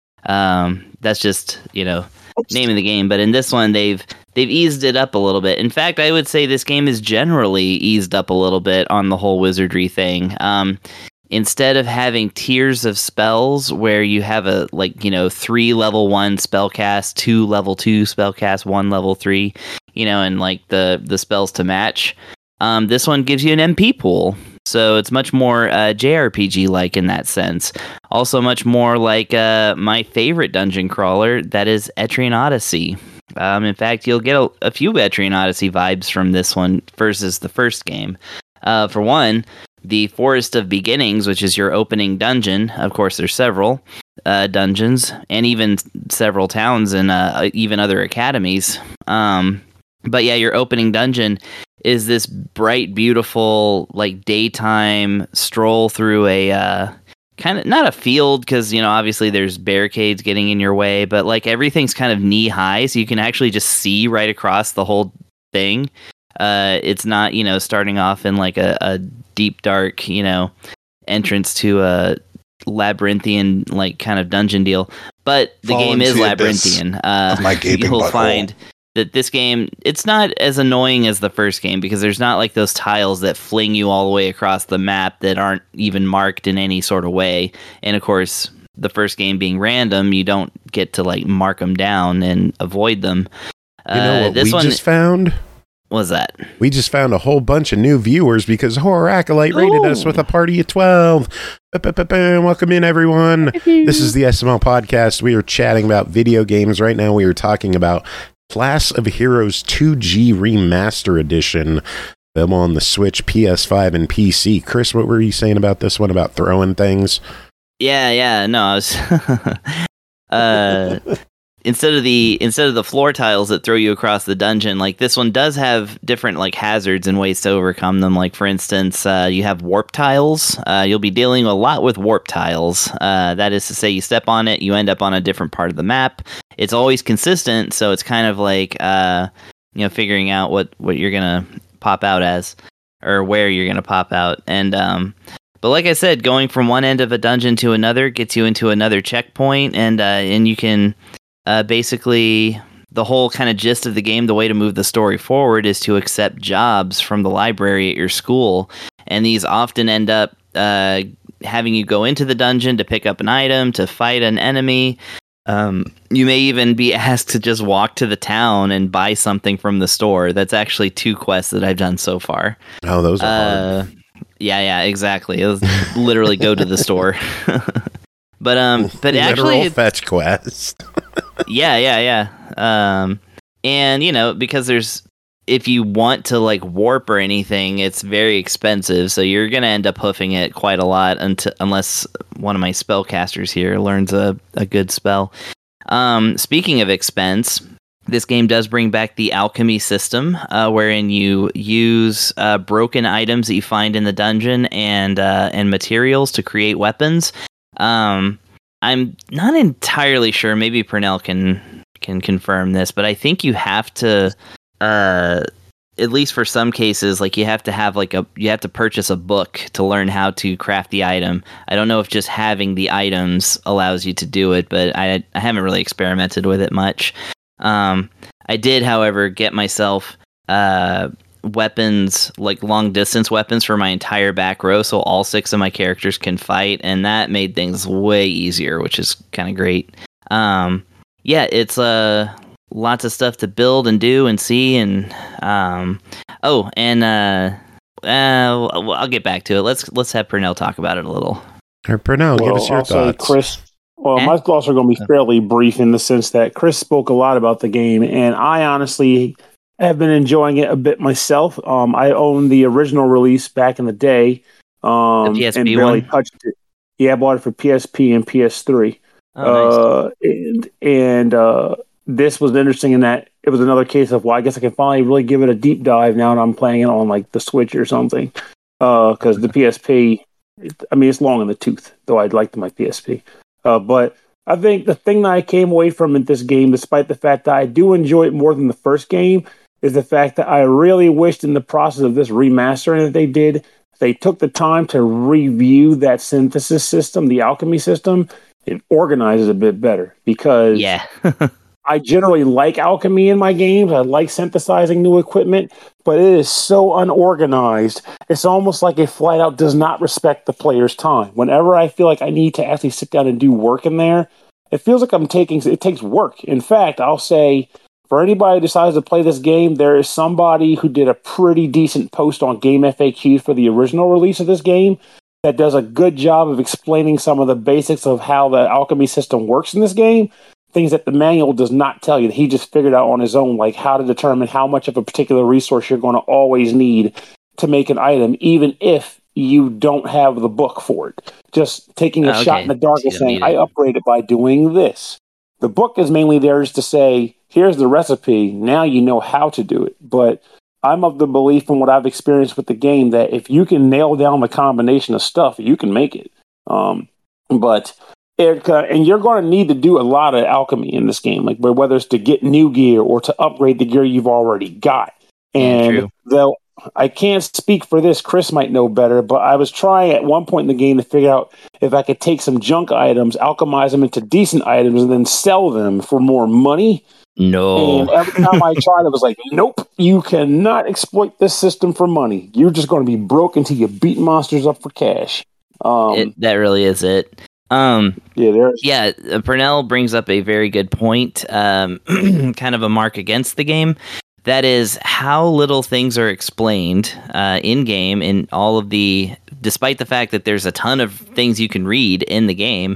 Um, that's just, you know, name of the game. But in this one, they've they've eased it up a little bit. In fact, I would say this game is generally eased up a little bit on the whole Wizardry thing. Um, instead of having tiers of spells where you have a, like, you know, three level one spell cast, two level two spell cast, one level three, you know, and like the the spells to match, um, this one gives you an M P pool. So it's much more uh, J R P G-like in that sense. Also much more like uh, my favorite dungeon crawler, that is Etrian Odyssey. Um, in fact, you'll get a, a few Etrian Odyssey vibes from this one versus the first game. Uh, for one, the Forest of Beginnings, which is your opening dungeon. Of course, there's several uh, dungeons and even several towns and uh, even other academies. Um, but yeah, your opening dungeon is this bright, beautiful, like, daytime stroll through a uh, kind of, not a field, because, you know, obviously there's barricades getting in your way, but like everything's kind of knee high, so you can actually just see right across the whole thing. Uh, it's not, you know, starting off in like a, a deep, dark, you know, entrance to a labyrinthian, like, kind of dungeon deal. But the Fall game is into the labyrinthian. Uh, of my gaping you'll butthole. find that this game, it's not as annoying as the first game, because there's not like those tiles that fling you all the way across the map that aren't even marked in any sort of way. And of course, the first game being random, you don't get to like mark them down and avoid them. You know Uh, what this we one, just found? what was that? We just found a whole bunch of new viewers because Horror Acolyte rated Ooh. us with a party of twelve. Ba-ba-ba-ba. Welcome in, everyone. This is the S M L Podcast. We are chatting about video games. Right now, we are talking about Class of Heroes two G Remaster Edition. Them on the Switch, P S five, and P C. Chris, what were you saying about this one, about throwing things? Yeah, yeah, no, I was uh instead of the instead of the floor tiles that throw you across the dungeon, like, this one does have different like hazards and ways to overcome them. Like, for instance, uh, you have warp tiles. Uh, you'll be dealing a lot with warp tiles. Uh, that is to say, you step on it, you end up on a different part of the map. It's always consistent, so it's kind of like uh, you know, figuring out what, what you're gonna pop out as, or where you're gonna pop out. And um, but like I said, going from one end of a dungeon to another gets you into another checkpoint, and uh, and you can. Uh, basically, the whole kind of gist of the game, the way to move the story forward, is to accept jobs from the library at your school. And these often end up uh, having you go into the dungeon to pick up an item, to fight an enemy. Um, you may even be asked to just walk to the town and buy something from the store. That's actually two quests that I've done so far. Oh, those are Uh, hard. yeah, yeah, exactly. It was literally go to the store. But um, but Literal actually, it- fetch quest. yeah, yeah, yeah. Um, and you know, because there's, if you want to like warp or anything, it's very expensive. So you're gonna end up hoofing it quite a lot, until unless one of my spellcasters here learns a, a good spell. Um, speaking of expense, this game does bring back the alchemy system, uh, wherein you use uh, broken items that you find in the dungeon and uh, and materials to create weapons. Um, I'm not entirely sure. Maybe Pernell can can confirm this, but I think you have to, uh, at least for some cases, like you have to have like a you have to purchase a book to learn how to craft the item. I don't know if just having the items allows you to do it, but I I haven't really experimented with it much. Um, I did, however, get myself uh. weapons, like long distance weapons, for my entire back row, so all six of my characters can fight, and that made things way easier, which is kind of great. Um, yeah, it's uh, lots of stuff to build and do and see, and um, oh, and uh, uh, I'll get back to it. Let's let's have Pernell talk about it a little. Or Pernell, give Well, us your I'll say, thoughts. Chris. Well, Eh? my thoughts are going to be fairly brief in the sense that Chris spoke a lot about the game, and I honestly have been enjoying it a bit myself. Um, I own the original release back in the day, um, The P S P and barely one? touched it. Yeah, I bought it for P S P and P S three. Oh, nice. uh, and and uh, this was interesting in that it was another case of, well, I guess I can finally really give it a deep dive now that I'm playing it on like the Switch or something. Because uh, the P S P, I mean, it's long in the tooth, though I'd like my P S P. Uh, but I think the thing that I came away from in this game, despite the fact that I do enjoy it more than the first game, is the fact that I really wished in the process of this remastering that they did, they took the time to review that synthesis system, the alchemy system. It organizes a bit better because Yeah. I generally like alchemy in my games. I like synthesizing new equipment, but it is so unorganized. It's almost like it flat out does not respect the player's time. Whenever I feel like I need to actually sit down and do work in there, it feels like I'm taking, it takes work. In fact, I'll say for anybody who decides to play this game, there is somebody who did a pretty decent post on Game F A Qs for the original release of this game that does a good job of explaining some of the basics of how the alchemy system works in this game. Things that the manual does not tell you, that he just figured out on his own, like how to determine how much of a particular resource you're going to always need to make an item, even if you don't have the book for it. Just taking a Oh, shot okay. in the dark So you and don't saying, need I it. upgrade it by doing this. The book is mainly there is to say, here's the recipe, now you know how to do it. But I'm of the belief from what I've experienced with the game that if you can nail down the combination of stuff, you can make it. Um, but it, uh, and you're going to need to do a lot of alchemy in this game, like whether it's to get new gear or to upgrade the gear you've already got. Yeah, And true. though I can't speak for this, Chris might know better, but I was trying at one point in the game to figure out if I could take some junk items, alchemize them into decent items, and then sell them for more money. No. And every time I tried, it was like, nope, you cannot exploit this system for money. You're just going to be broke until you beat monsters up for cash. Um, it, that really is it. Um, yeah, there's yeah, uh, Purnell brings up a very good point, um, kind of a mark against the game. That is how little things are explained uh, in-game in all of the... Despite the fact that there's a ton of things you can read in the game.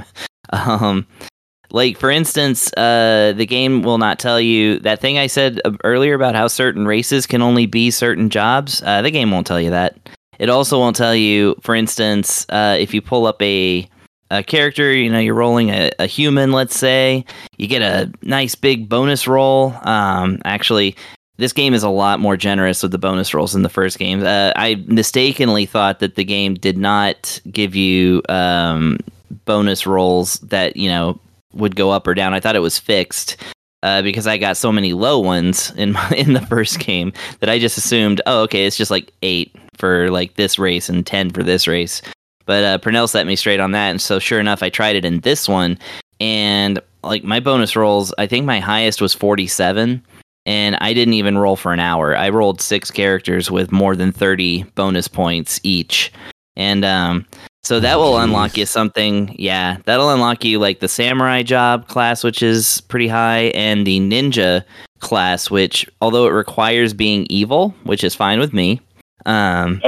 Um, like, for instance, uh, the game will not tell you... That thing I said earlier about how certain races can only be certain jobs, uh, the game won't tell you that. It also won't tell you, for instance, uh, if you pull up a... a character, you know, you're rolling a, a human, let's say, you get a nice big bonus roll. Um, actually, this game is a lot more generous with the bonus rolls than the first game. Uh, I mistakenly thought that the game did not give you um, bonus rolls that, you know, would go up or down. I thought it was fixed uh, because I got so many low ones in my, in the first game that I just assumed, oh, okay, it's just like eight for like this race and ten for this race. But uh, Purnell set me straight on that, and so sure enough, I tried it in this one, and like my bonus rolls, I think my highest was forty-seven, and I didn't even roll for an hour. I rolled six characters with more than thirty bonus points each, and um, so that will unlock you something. Yeah, that'll unlock you like the samurai job class, which is pretty high, and the ninja class, which although it requires being evil, which is fine with me. Um,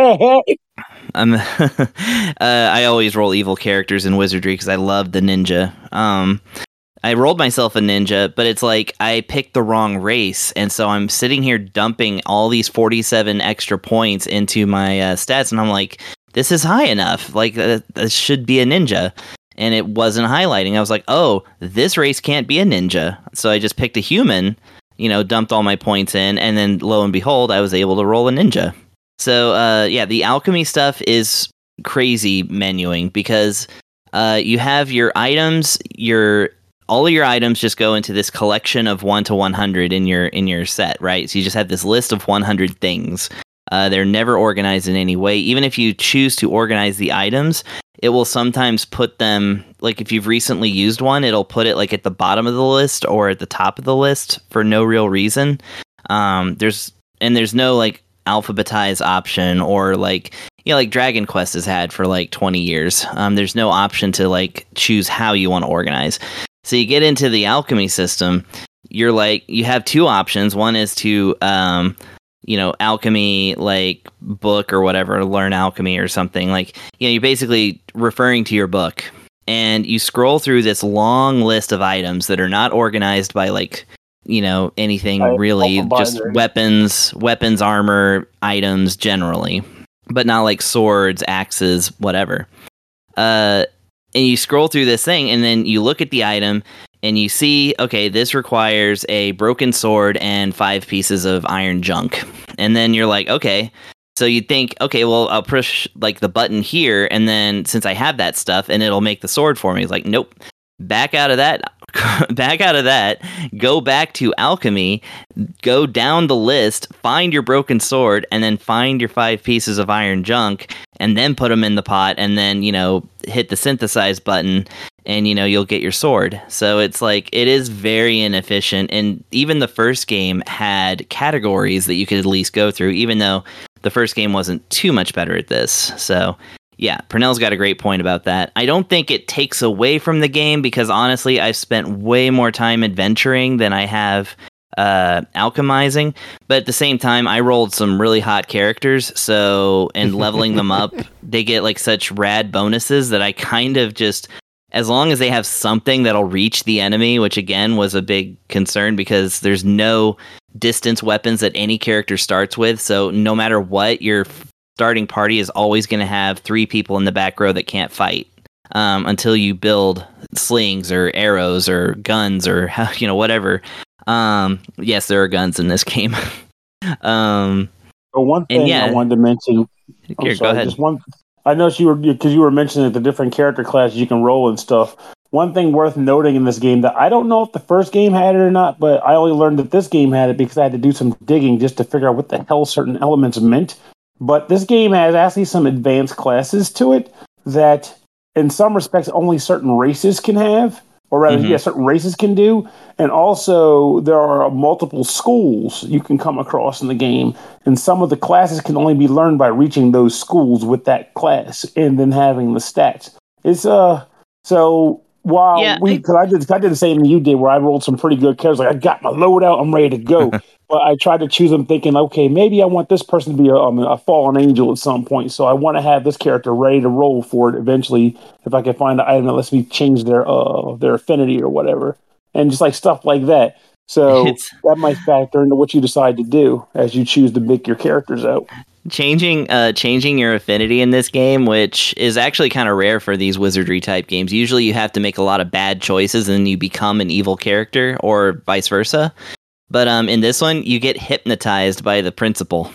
I'm uh, I always roll evil characters in Wizardry because I love the ninja. Um, I rolled myself a ninja, but it's like I picked the wrong race, and so I'm sitting here dumping all these forty-seven extra points into my uh, stats, and I'm like, this is high enough. Like, uh, this should be a ninja. And it wasn't highlighting. I was like, oh, this race can't be a ninja. So I just picked a human, you know, dumped all my points in, and then lo and behold, I was able to roll a ninja. So, uh, yeah, the alchemy stuff is crazy menuing because uh, you have your items, your all of your items just go into this collection of one to one hundred in your in your set, right? So you just have this list of one hundred things. Uh, they're never organized in any way. Even if you choose to organize the items, it will sometimes put them, like if you've recently used one, it'll put it like at the bottom of the list or at the top of the list for no real reason. Um, there's and there's no like alphabetize option or like, you know, like Dragon Quest has had for like twenty years. Um, there's no option to like choose how you want to organize. So you get into the alchemy system, you're like, you have two options. One is to, um, you know, alchemy, like book or whatever, learn alchemy or something. Like, you know, you're basically referring to your book and you scroll through this long list of items that are not organized by like, you know, anything I, really, just binary. weapons, weapons, armor, items generally. but not like swords, axes, whatever. Uh, and you scroll through this thing, and then you look at the item, and you see, okay, this requires a broken sword and five pieces of iron junk. And then you're like, okay. So you think, okay, well, I'll push like the button here, and then since I have that stuff, and it'll make the sword for me. It's like, nope. Back out of that. Back out of that. Go back to alchemy. Go down the list. Find your broken sword, and then find your five pieces of iron junk, and then put them in the pot, and then you know hit the synthesize button, and you know you'll get your sword. So it's like it is very inefficient, and even the first game had categories that you could at least go through, even though the first game wasn't too much better at this. So yeah, Purnell's got a great point about that. I don't think it takes away from the game because honestly, I've spent way more time adventuring than I have uh, alchemizing. But at the same time, I rolled some really hot characters, so and leveling them up, they get like such rad bonuses that I kind of just, as long as they have something that'll reach the enemy, which again was a big concern because there's no distance weapons that any character starts with. So no matter what, your starting party is always going to have three people in the back row that can't fight um, until you build slings or arrows or guns or you know whatever. Um, yes, there are guns in this game. um, but one thing yeah, I wanted to mention. Here, sorry, go ahead. Just one. I know you were because you were mentioning the different character classes you can roll and stuff. One thing worth noting in this game that I don't know if the first game had it or not, but I only learned that this game had it because I had to do some digging just to figure out what the hell certain elements meant. But this game has actually some advanced classes to it that, in some respects, only certain races can have, or rather, mm-hmm. yeah, certain races can do. And also, there are multiple schools you can come across in the game, and some of the classes can only be learned by reaching those schools with that class and then having the stats. It's uh so. While yeah, we, because I, I did, I did the same thing you did, where I rolled some pretty good characters. Like I got my loadout, I'm ready to go. But I tried to choose them, thinking, okay, maybe I want this person to be a, um, a fallen angel at some point. So I want to have this character ready to roll for it eventually, if I can find an item that lets me change their uh their affinity or whatever, and just like stuff like that. So it's, that might factor into what you decide to do as you choose to make your characters out. Changing uh, changing your affinity in this game, which is actually kind of rare for these wizardry type games. Usually you have to make a lot of bad choices and then you become an evil character or vice versa. But um, in this one, you get hypnotized by the principal.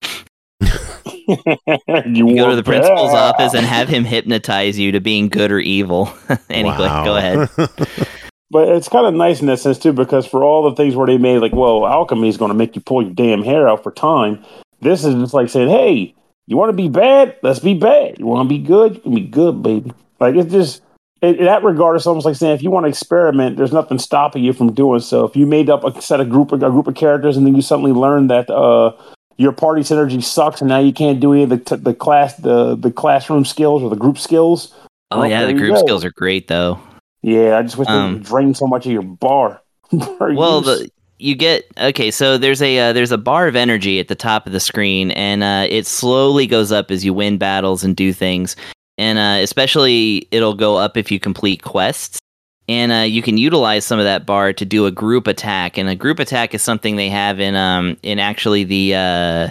you you go to the principal's that. office and have him hypnotize you to being good or evil. Anyway, wow. Go ahead. But it's kind of nice in that sense, too, because for all the things where they made, like, well, alchemy is going to make you pull your damn hair out for time. This is just like saying, hey, you want to be bad? Let's be bad. You want to be good? You can be good, baby. Like, it's just, in, in that regard, it's almost like saying, if you want to experiment, there's nothing stopping you from doing so. If you made up a set of group, a group of characters and then you suddenly learn that uh, your party synergy sucks and now you can't do any of the, t- the class, the, the classroom skills or the group skills. Oh, well, yeah, the group skills are great, though. Yeah, I just wish um, they would drain so much of your bar. well, the, you get okay. So there's a uh, there's a bar of energy at the top of the screen, and uh, it slowly goes up as you win battles and do things. And uh, especially, it'll go up if you complete quests. And uh, you can utilize some of that bar to do a group attack. And a group attack is something they have in um in actually the uh,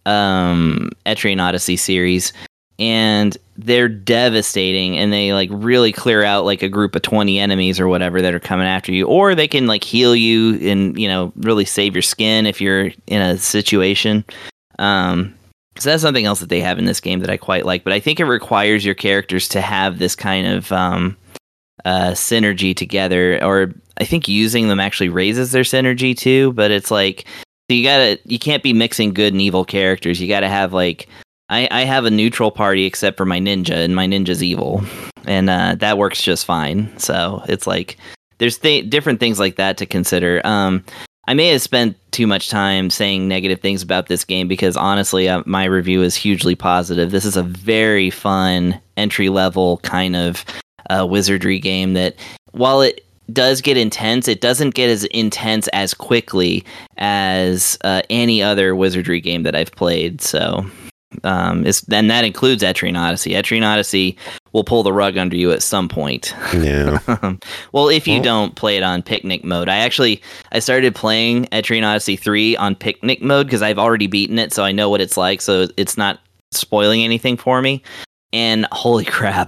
um Etrian Odyssey series. And they're devastating, and they like really clear out like a group of twenty enemies or whatever that are coming after you, or they can like heal you and you know really save your skin if you're in a situation. Um, so that's something else that they have in this game that I quite like. But I think it requires your characters to have this kind of um, uh, synergy together, or I think using them actually raises their synergy too. But it's like so you gotta you can't be mixing good and evil characters. You gotta have like. I, I have a neutral party except for my ninja, and my ninja's evil, and uh, that works just fine. So it's like there's th- different things like that to consider. Um, I may have spent too much time saying negative things about this game because honestly, uh, my review is hugely positive. This is a very fun entry level kind of uh, wizardry game that, while it does get intense, it doesn't get as intense as quickly as uh, any other wizardry game that I've played. So. Um, it's, and that includes Etrian Odyssey. Etrian Odyssey will pull the rug under you at some point. Yeah. Well, if you well. don't play it on picnic mode, I actually I started playing Etrian Odyssey three on picnic mode because I've already beaten it, so I know what it's like. So it's not spoiling anything for me. And holy crap,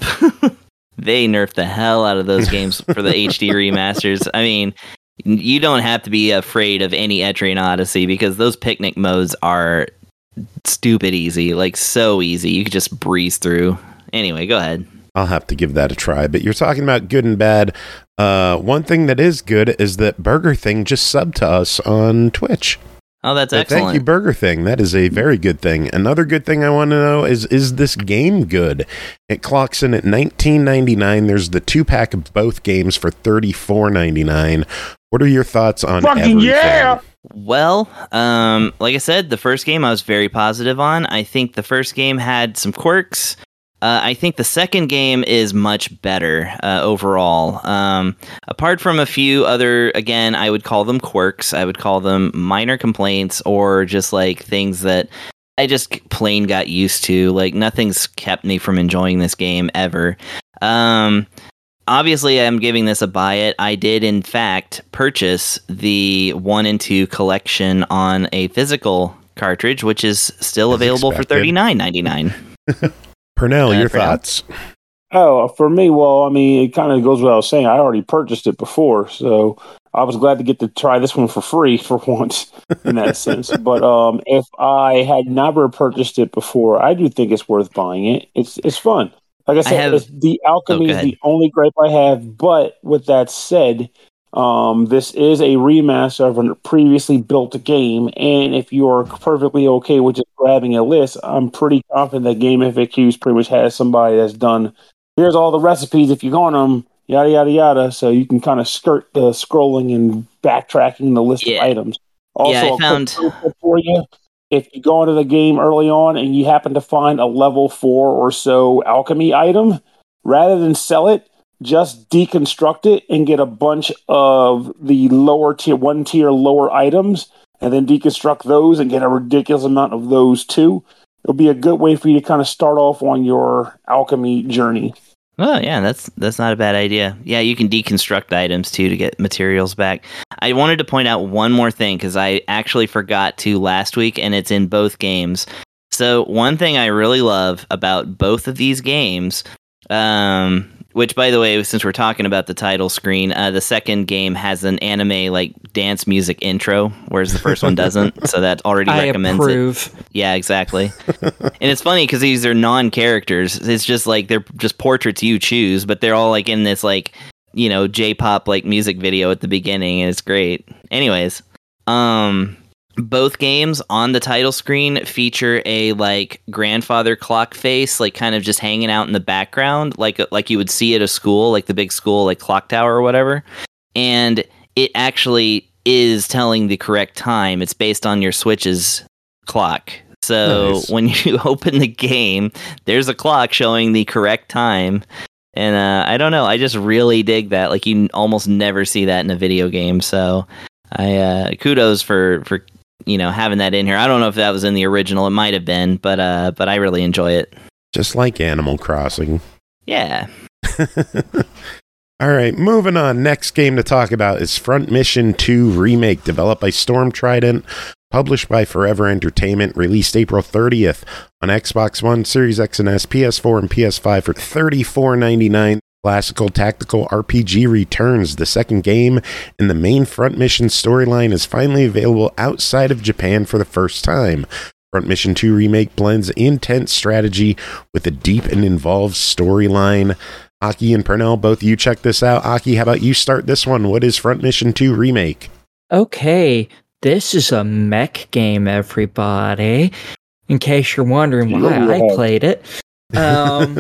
they nerfed the hell out of those games for the H D remasters. I mean, you don't have to be afraid of any Etrian Odyssey because those picnic modes are stupid easy, like so easy. You could just breeze through. Anyway, go ahead. I'll have to give that a try. But you're talking about good and bad. Uh, one thing that is good is that Burger Thing just subbed to us on Twitch. Oh, that's so excellent. Thank you, Burger Thing. That is a very good thing. Another good thing I want to know is, is this game good? It clocks in at nineteen ninety-nine. There's the two-pack of both games for thirty-four ninety-nine. What are your thoughts on Fucking everything? yeah! Well, um, like I said, the first game I was very positive on. I think the first game had some quirks. Uh, I think the second game is much better uh, overall. Um, apart from a few other, again, I would call them quirks. I would call them minor complaints or just like things that I just plain got used to. Like nothing's kept me from enjoying this game ever. Um, obviously, I'm giving this a buy it. I did, in fact, purchase the one and two collection on a physical cartridge, which is still As available for expected. thirty-nine ninety-nine. Pernell, Uh, your Pernell? thoughts? Oh, for me, well, I mean, it kind of goes what I was saying. I already purchased it before, so I was glad to get to try this one for free for once in that sense. But um, if I had never purchased it before, I do think it's worth buying it. It's it's fun. Like I said, have- it's, the alchemy Oh, go is ahead. the only gripe I have. But with that said, um, this is a remaster of a previously built game, and if you are perfectly okay with just grabbing a list, I'm pretty confident that Game F A Qs pretty much has somebody that's done. Here's all the recipes if you go on them, yada yada yada. So you can kind of skirt the scrolling and backtracking the list Yeah. of items. Also, Yeah, I a quick found- tip for you: if you go into the game early on and you happen to find a level four or so alchemy item, rather than sell it, just deconstruct it and get a bunch of the lower tier, one tier lower items, and then deconstruct those and get a ridiculous amount of those too. It'll be a good way for you to kind of start off on your alchemy journey. Oh yeah, that's that's not a bad idea. Yeah, you can deconstruct items too to get materials back. I wanted to point out one more thing because I actually forgot to last week, and it's in both games. So one thing I really love about both of these games, um, which by the way, since we're talking about the title screen, uh, the second game has an anime like dance music intro, whereas the first one doesn't. So that already I recommends it. approve. Yeah, exactly. And it's funny because these are non-characters. It's just like they're just portraits you choose, but they're all like in this like, you know, J-pop like music video at the beginning, and it's great. Anyways, um, both games on the title screen feature a like grandfather clock face, like kind of just hanging out in the background, like like you would see at a school, like the big school, like clock tower or whatever. And it actually is telling the correct time. It's based on your Switch's clock. So Nice. when you open the game, there's a clock showing the correct time. And uh, I don't know, I just really dig that. Like you almost never see that in a video game. So I uh, kudos for for you know having that in here. I don't know if that was in the original. It might have been, but uh, but I really enjoy it. Just like Animal Crossing. Yeah. All right, moving on. Next game to talk about is Front Mission two Remake, developed by Storm Trident, published by Forever Entertainment, released April thirtieth on Xbox One, Series X and S, P S four, and P S five for thirty-four ninety-nine. Classical tactical R P G returns. The second game in the main Front Mission storyline is finally available outside of Japan for the first time. Front Mission two Remake blends intense strategy with a deep and involved storyline. Aki and Pernell, both of you check this out. Aki, how about you start this one? What is Front Mission two Remake? Okay, this is a mech game, everybody. In case you're wondering why I Yeah. played it. Um,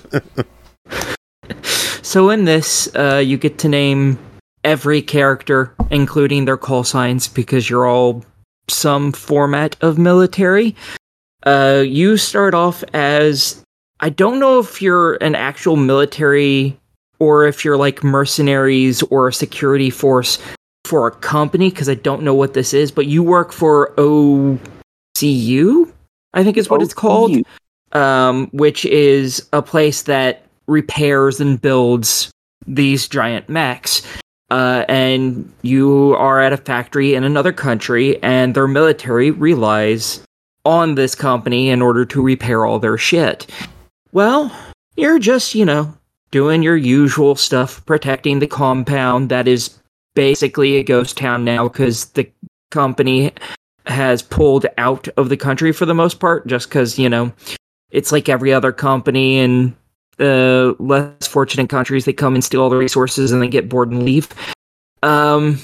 so in this, uh, you get to name every character, including their call signs, because you're all some format of military. Uh, you start off as, I don't know if you're an actual military or if you're like mercenaries or a security force for a company, because I don't know what this is, but you work for O C U, I think is what it's called, um, which is a place that repairs and builds these giant mechs. Uh, and you are at a factory in another country, and their military realize on this company in order to repair all their shit. Well, you're just, you know, doing your usual stuff, protecting the compound that is basically a ghost town now because the company has pulled out of the country for the most part, just because, you know, it's like every other company in uh, less fortunate countries. They come and steal all the resources and then get bored and leave. Um,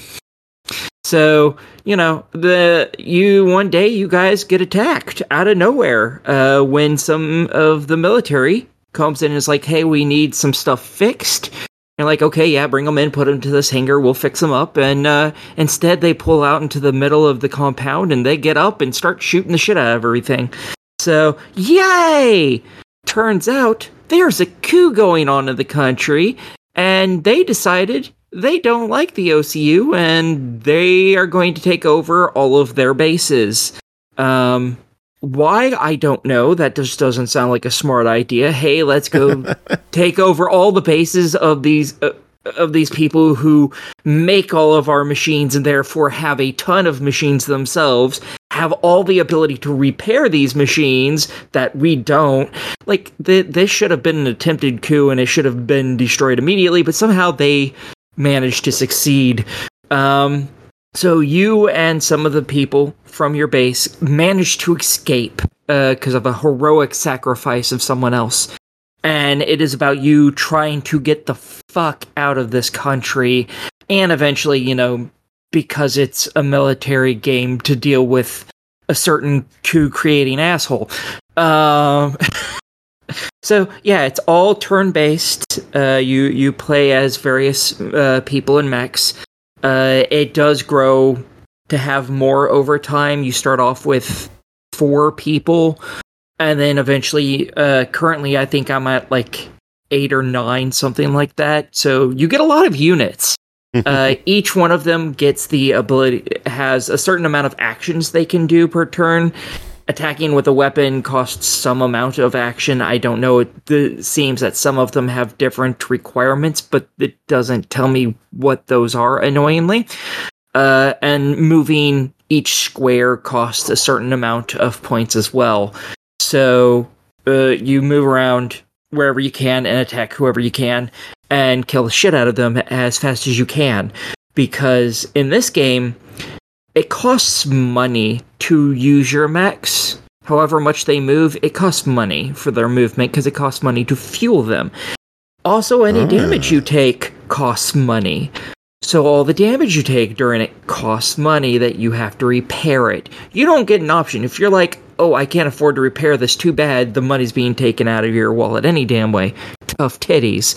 so, you know, the you one day you guys get attacked out of nowhere uh, when some of the military comes in and is like, hey, we need some stuff fixed. And like, okay, yeah, bring them in, put them to this hangar, we'll fix them up. And uh, instead they pull out into the middle of the compound and they get up and start shooting the shit out of everything. So, yay! Turns out there's a coup going on in the country, and they decided they don't like the O C U, and they are going to take over all of their bases. Um, why? I don't know. That just doesn't sound like a smart idea. Hey, let's go take over all the bases of these uh, of these people who make all of our machines and therefore have a ton of machines themselves, have all the ability to repair these machines that we don't. Like, th- this should have been an attempted coup and it should have been destroyed immediately, but somehow they managed to succeed. Um, so you and some of the people from your base managed to escape because uh, of a heroic sacrifice of someone else. And it is about you trying to get the fuck out of this country and eventually, you know, because it's a military game, to deal with a certain coup-creating asshole. Um, so, yeah, it's all turn-based. Uh, you, you play as various uh, people and mechs. Uh, it does grow to have more over time. You start off with four people, and then eventually, uh, currently, I think I'm at like eight or nine, something like that. So you get a lot of units. uh, each one of them gets the ability, has a certain amount of actions they can do per turn. Attacking with a weapon costs some amount of action. I don't know. It the, seems that some of them have different requirements, but it doesn't tell me what those are, annoyingly. Uh, and moving each square costs a certain amount of points as well. So uh, you move around wherever you can and attack whoever you can and kill the shit out of them as fast as you can. Because in this game, it costs money to use your mechs. However much they move, it costs money for their movement because it costs money to fuel them. Also, any oh. damage you take costs money. So all the damage you take during it costs money that you have to repair it. You don't get an option. If you're like, oh, I can't afford to repair this, too bad, the money's being taken out of your wallet any damn way. Tough titties.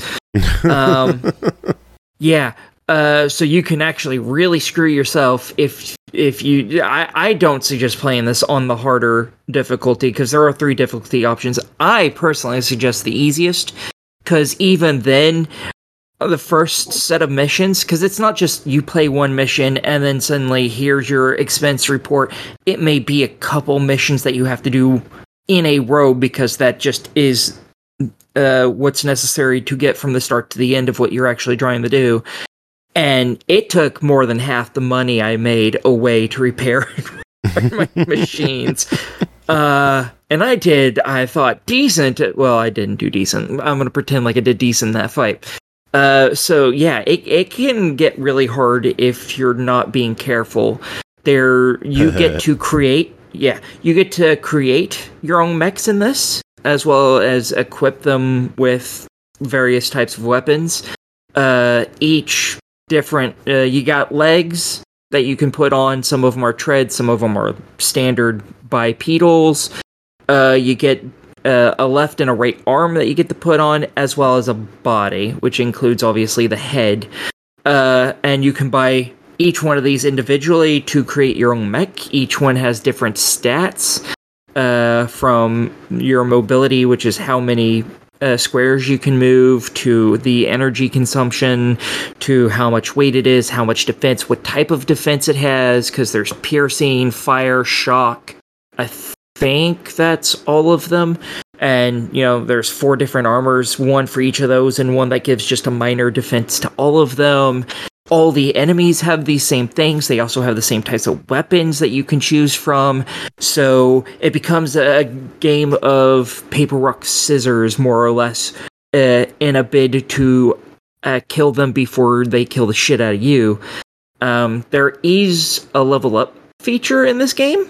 um, yeah, uh, so you can actually really screw yourself if if you... I, I don't suggest playing this on the harder difficulty, because there are three difficulty options. I personally suggest the easiest, because even then, the first set of missions, because it's not just you play one mission and then suddenly here's your expense report. It may be a couple missions that you have to do in a row, because that just is uh, what's necessary to get from the start to the end of what you're actually trying to do. And it took more than half the money I made away to repair my machines. Uh, and I did, I thought, decent. Well, I didn't do decent. I'm going to pretend like I did decent in that fight. Uh, so yeah, it it can get really hard if you're not being careful. There, you get to create, yeah, you get to create your own mechs in this, as well as equip them with various types of weapons. Uh, each different, uh, you got legs that you can put on. Some of them are treads, some of them are standard bipedals. Uh, you get Uh, a left and a right arm that you get to put on, as well as a body, which includes obviously the head. Uh, and you can buy each one of these individually to create your own mech. Each one has different stats, uh, from your mobility, which is how many uh, squares you can move, to the energy consumption, to how much weight it is, how much defense, what type of defense it has, because there's piercing, fire, shock. I th- think that's all of them. And, you know, there's four different armors, one for each of those, and one that gives just a minor defense to all of them. all the enemies have these same things. They also have the same types of weapons that you can choose from. So it becomes a game of paper, rock, scissors, more or less, uh, in a bid to uh, kill them before they kill the shit out of you. Um, there is a level up feature in this game.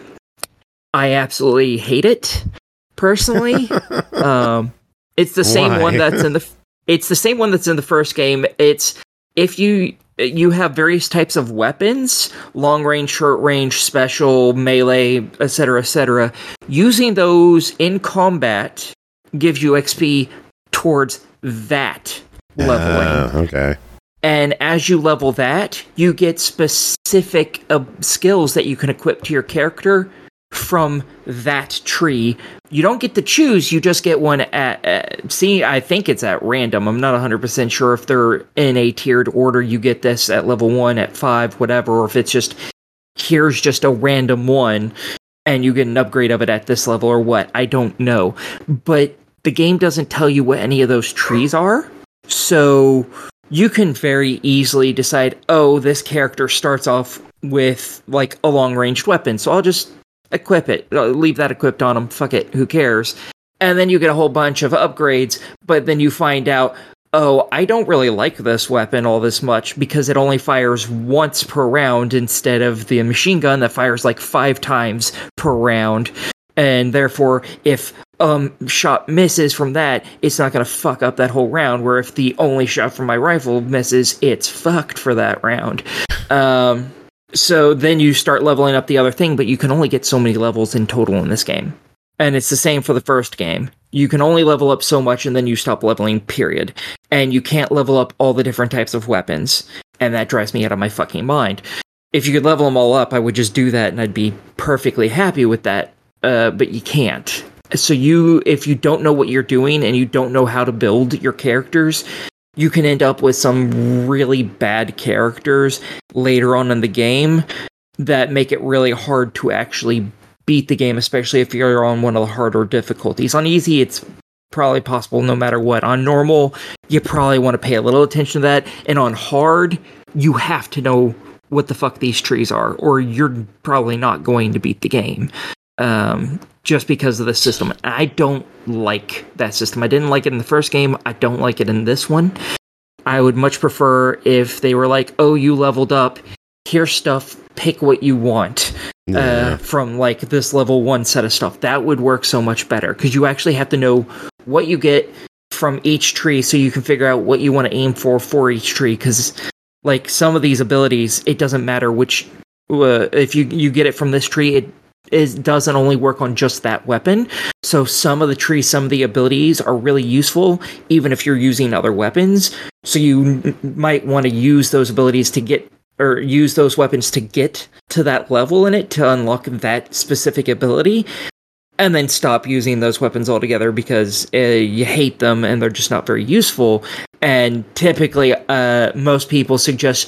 I absolutely hate it, personally. um, it's the same Why? one that's in the. It's the same one that's in the first game. It's if you you have various types of weapons, long range, short range, special, melee, et cetera, et cetera. Using those in combat gives you X P towards that leveling. Uh, okay. And as you level that, you get specific uh, skills that you can equip to your character from that tree. You don't get to choose, you just get one at, at see, I think it's at random. I'm not one hundred percent sure if they're in a tiered order. You get this at level one, at five, whatever, or if it's just, here's just a random one, and you get an upgrade of it at this level or what. I don't know. But the game doesn't tell you what any of those trees are, so you can very easily decide, oh, this character starts off with, like, a long-ranged weapon, so I'll just equip it. Leave that equipped on him. Fuck it. Who cares? And then you get a whole bunch of upgrades, but then you find out, oh, I don't really like this weapon all this much because it only fires once per round instead of the machine gun that fires like five times per round. And therefore, if um shot misses from that, it's not going to fuck up that whole round, where if the only shot from my rifle misses, it's fucked for that round. Um... So then you start leveling up the other thing, but you can only get so many levels in total in this game. And it's the same for the first game. You can only level up so much and then you stop leveling, period. And you can't level up all the different types of weapons. And that drives me out of my fucking mind. If you could level them all up, I would just do that and I'd be perfectly happy with that. Uh, but you can't. So you, if you don't know what you're doing and you don't know how to build your characters, you can end up with some really bad characters later on in the game that make it really hard to actually beat the game, especially if you're on one of the harder difficulties. On easy, it's probably possible no matter what. On normal, you probably want to pay a little attention to that. And on hard, you have to know what the fuck these trees are, or you're probably not going to beat the game. Um, just because of the system. I don't like that system. I didn't like it in the first game. I don't like it in this one. I would much prefer if they were like, oh, you leveled up, here's stuff, pick what you want Yeah. uh, from like this level one set of stuff. That would work so much better, because you actually have to know what you get from each tree so you can figure out what you want to aim for for each tree, because like some of these abilities, it doesn't matter which, uh, if you, you get it from this tree, it is doesn't only work on just that weapon. So some of the trees, some of the abilities are really useful, even if you're using other weapons. So you n- might want to use those abilities to get, or use those weapons to get to that level in it to unlock that specific ability, and then stop using those weapons altogether because uh, you hate them and they're just not very useful. And typically, uh, most people suggest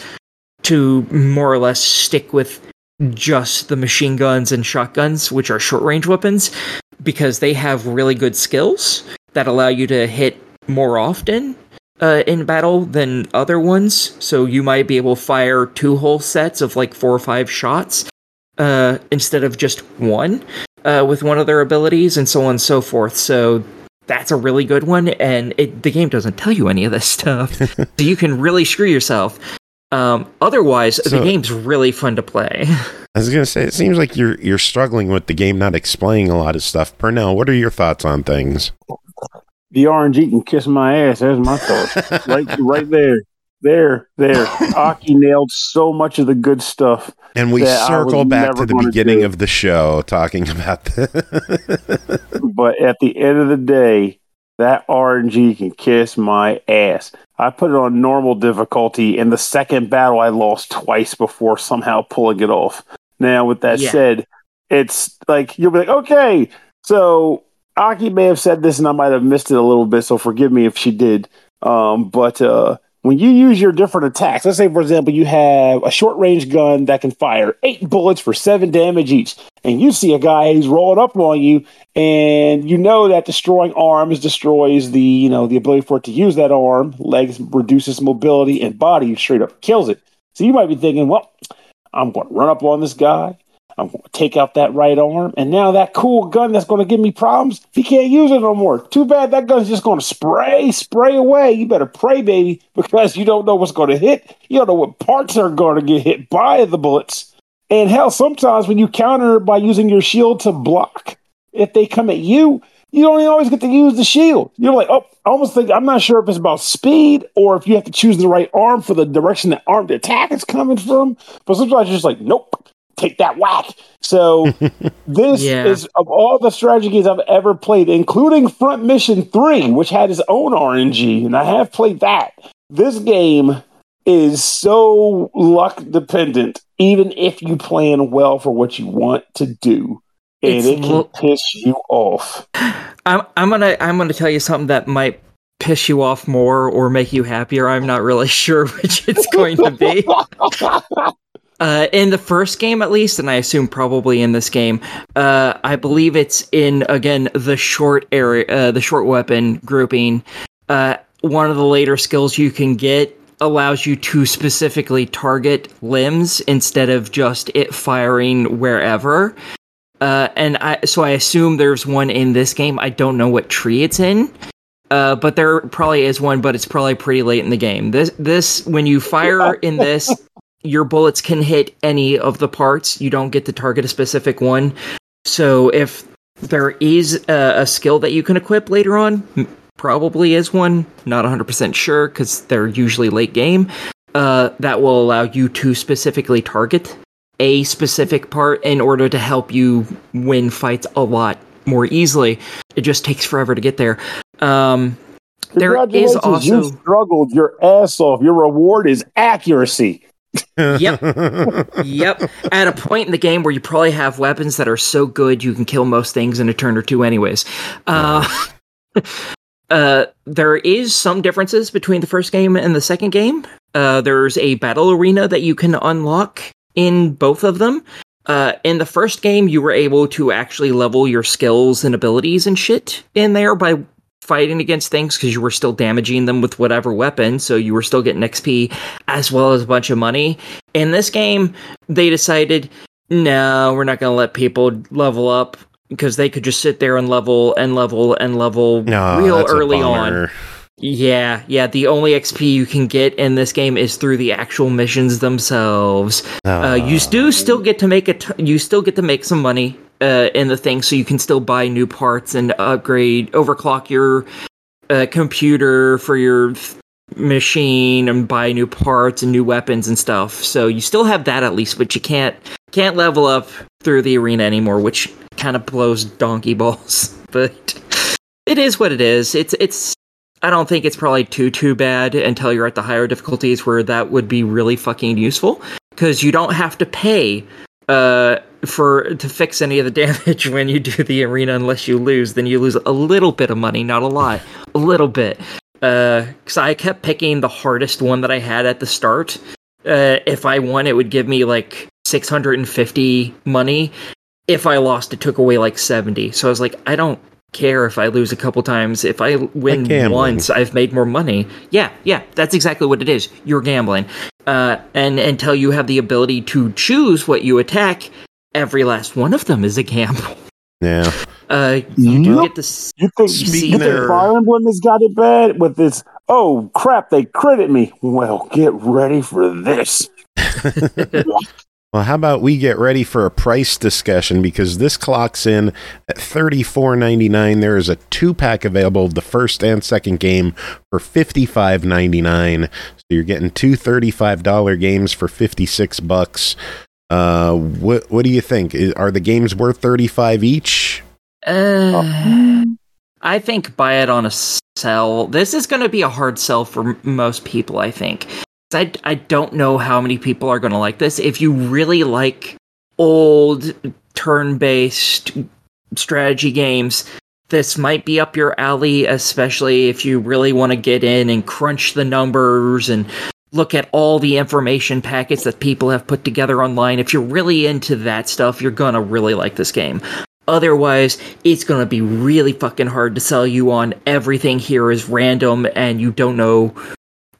to more or less stick with just the machine guns and shotguns, which are short-range weapons, because they have really good skills that allow you to hit more often uh, in battle than other ones. So you might be able to fire two whole sets of like four or five shots uh, instead of just one uh, with one of their abilities, and so on and so forth. So that's a really good one, and it, the game doesn't tell you any of this stuff. So you can really screw yourself. Um, otherwise, So- the game's really fun to play. I was gonna say, it seems like you're you're struggling with the game not explaining a lot of stuff. Purnell, what are your thoughts on things? The R N G can kiss my ass. There's my thoughts. right, right there, there, there. Aki nailed so much of the good stuff. And we that I circle was back never to the gonna beginning do. of the show talking about the But at the end of the day, that R N G can kiss my ass. I put it on normal difficulty. In the second battle, I lost twice before somehow pulling it off. Now, with that Yeah. said, it's like, you'll be like, okay, so Aki may have said this and I might have missed it a little bit, so forgive me if she did. Um, but uh, when you use your different attacks, let's say, for example, you have a short-range gun that can fire eight bullets for seven damage each, and you see a guy who's rolling up on you, and you know that destroying arms destroys the, you know, the ability for it to use that arm. Legs reduces mobility, and body straight up kills it. So you might be thinking, well, I'm going to run up on this guy. I'm going to take out that right arm. And now that cool gun that's going to give me problems, he can't use it no more. Too bad that gun's just going to spray, spray away. You better pray, baby, because you don't know what's going to hit. You don't know what parts are going to get hit by the bullets. And hell, sometimes when you counter by using your shield to block, if they come at you, you don't even always get to use the shield. You're like, oh, I almost think, I'm not sure if it's about speed or if you have to choose the right arm for the direction the armed attack is coming from. But sometimes you're just like, nope, take that whack. So this Yeah. is, of all the strategy games I've ever played, including Front Mission three, which had its own R N G, and I have played that. This game is so luck dependent, even if you plan well for what you want to do. And It's it can lo- piss you off. I'm I'm gonna I'm gonna tell you something that might piss you off more or make you happier. I'm not really sure which it's going to be. Uh, in the first game, at least, and I assume probably in this game, uh, I believe it's in again the short area, uh, the short weapon grouping. Uh, one of the later skills you can get allows you to specifically target limbs instead of just it firing wherever. Uh, and I, so I assume there's one in this game. I don't know what tree it's in, uh, but there probably is one, but it's probably pretty late in the game. This, this, when you fire in this, your bullets can hit any of the parts. You don't get to target a specific one. So if there is a, a skill that you can equip later on, probably is one, not one hundred percent sure because they're usually late game, uh, that will allow you to specifically target a specific part in order to help you win fights a lot more easily. It just takes forever to get there. Um, there is also... You struggled your ass off. Your reward is accuracy. Yep. Yep. At a point in the game where you probably have weapons that are so good you can kill most things in a turn or two anyways. Uh, uh, there is some differences between the first game and the second game. Uh, there's a battle arena that you can unlock in both of them. Uh, in the first game, you were able to actually level your skills and abilities and shit in there by fighting against things because you were still damaging them with whatever weapon, so you were still getting X P as well as a bunch of money. In this game, they decided, no, we're not going to let people level up because they could just sit there and level and level and level No, real that's a early bummer. on. Yeah, yeah, the only X P you can get in this game is through the actual missions themselves. Oh. Uh, you do still get to make a t- you still get to make some money uh, in the thing, so you can still buy new parts and upgrade, overclock your uh, computer for your th- machine and buy new parts and new weapons and stuff. So you still have that at least, but you can't can't level up through the arena anymore, which kind of blows donkey balls. But it is what it is. It's it's. I don't think it's probably too, too bad until you're at the higher difficulties where that would be really fucking useful. Because you don't have to pay uh, for to fix any of the damage when you do the arena unless you lose. Then you lose a little bit of money, not a lot. A little bit. Because uh, I kept picking the hardest one that I had at the start. Uh, if I won, it would give me like six hundred fifty money. If I lost, it took away like seventy. So I was like, I don't care if I lose a couple times. If I win Like once, I've made more money. Yeah, yeah, that's exactly what it is. You're gambling. Uh, and until you have the ability to choose what you attack, every last one of them is a gamble. Yeah. Uh, you do Yep. get to s- You think, Speaking you think there- Fire Emblem has got it bad with this? Oh crap! They critted me. Well, get ready for this. Well, how about we get ready for a price discussion, because this clocks in at thirty-four ninety-nine. There is a two-pack available of the first and second game for fifty-five ninety-nine. So you're getting two thirty-five dollar games for fifty-six bucks. Uh, what what do you think? Is, are the games worth thirty-five each? Uh, I think buy it on a sell. This is going to be a hard sell for m- most people, I think. I, I don't know how many people are going to like this. If you really like old turn-based strategy games, this might be up your alley, especially if you really want to get in and crunch the numbers and look at all the information packets that people have put together online. If you're really into that stuff, you're going to really like this game. Otherwise, it's going to be really fucking hard to sell you on everything here is random and you don't know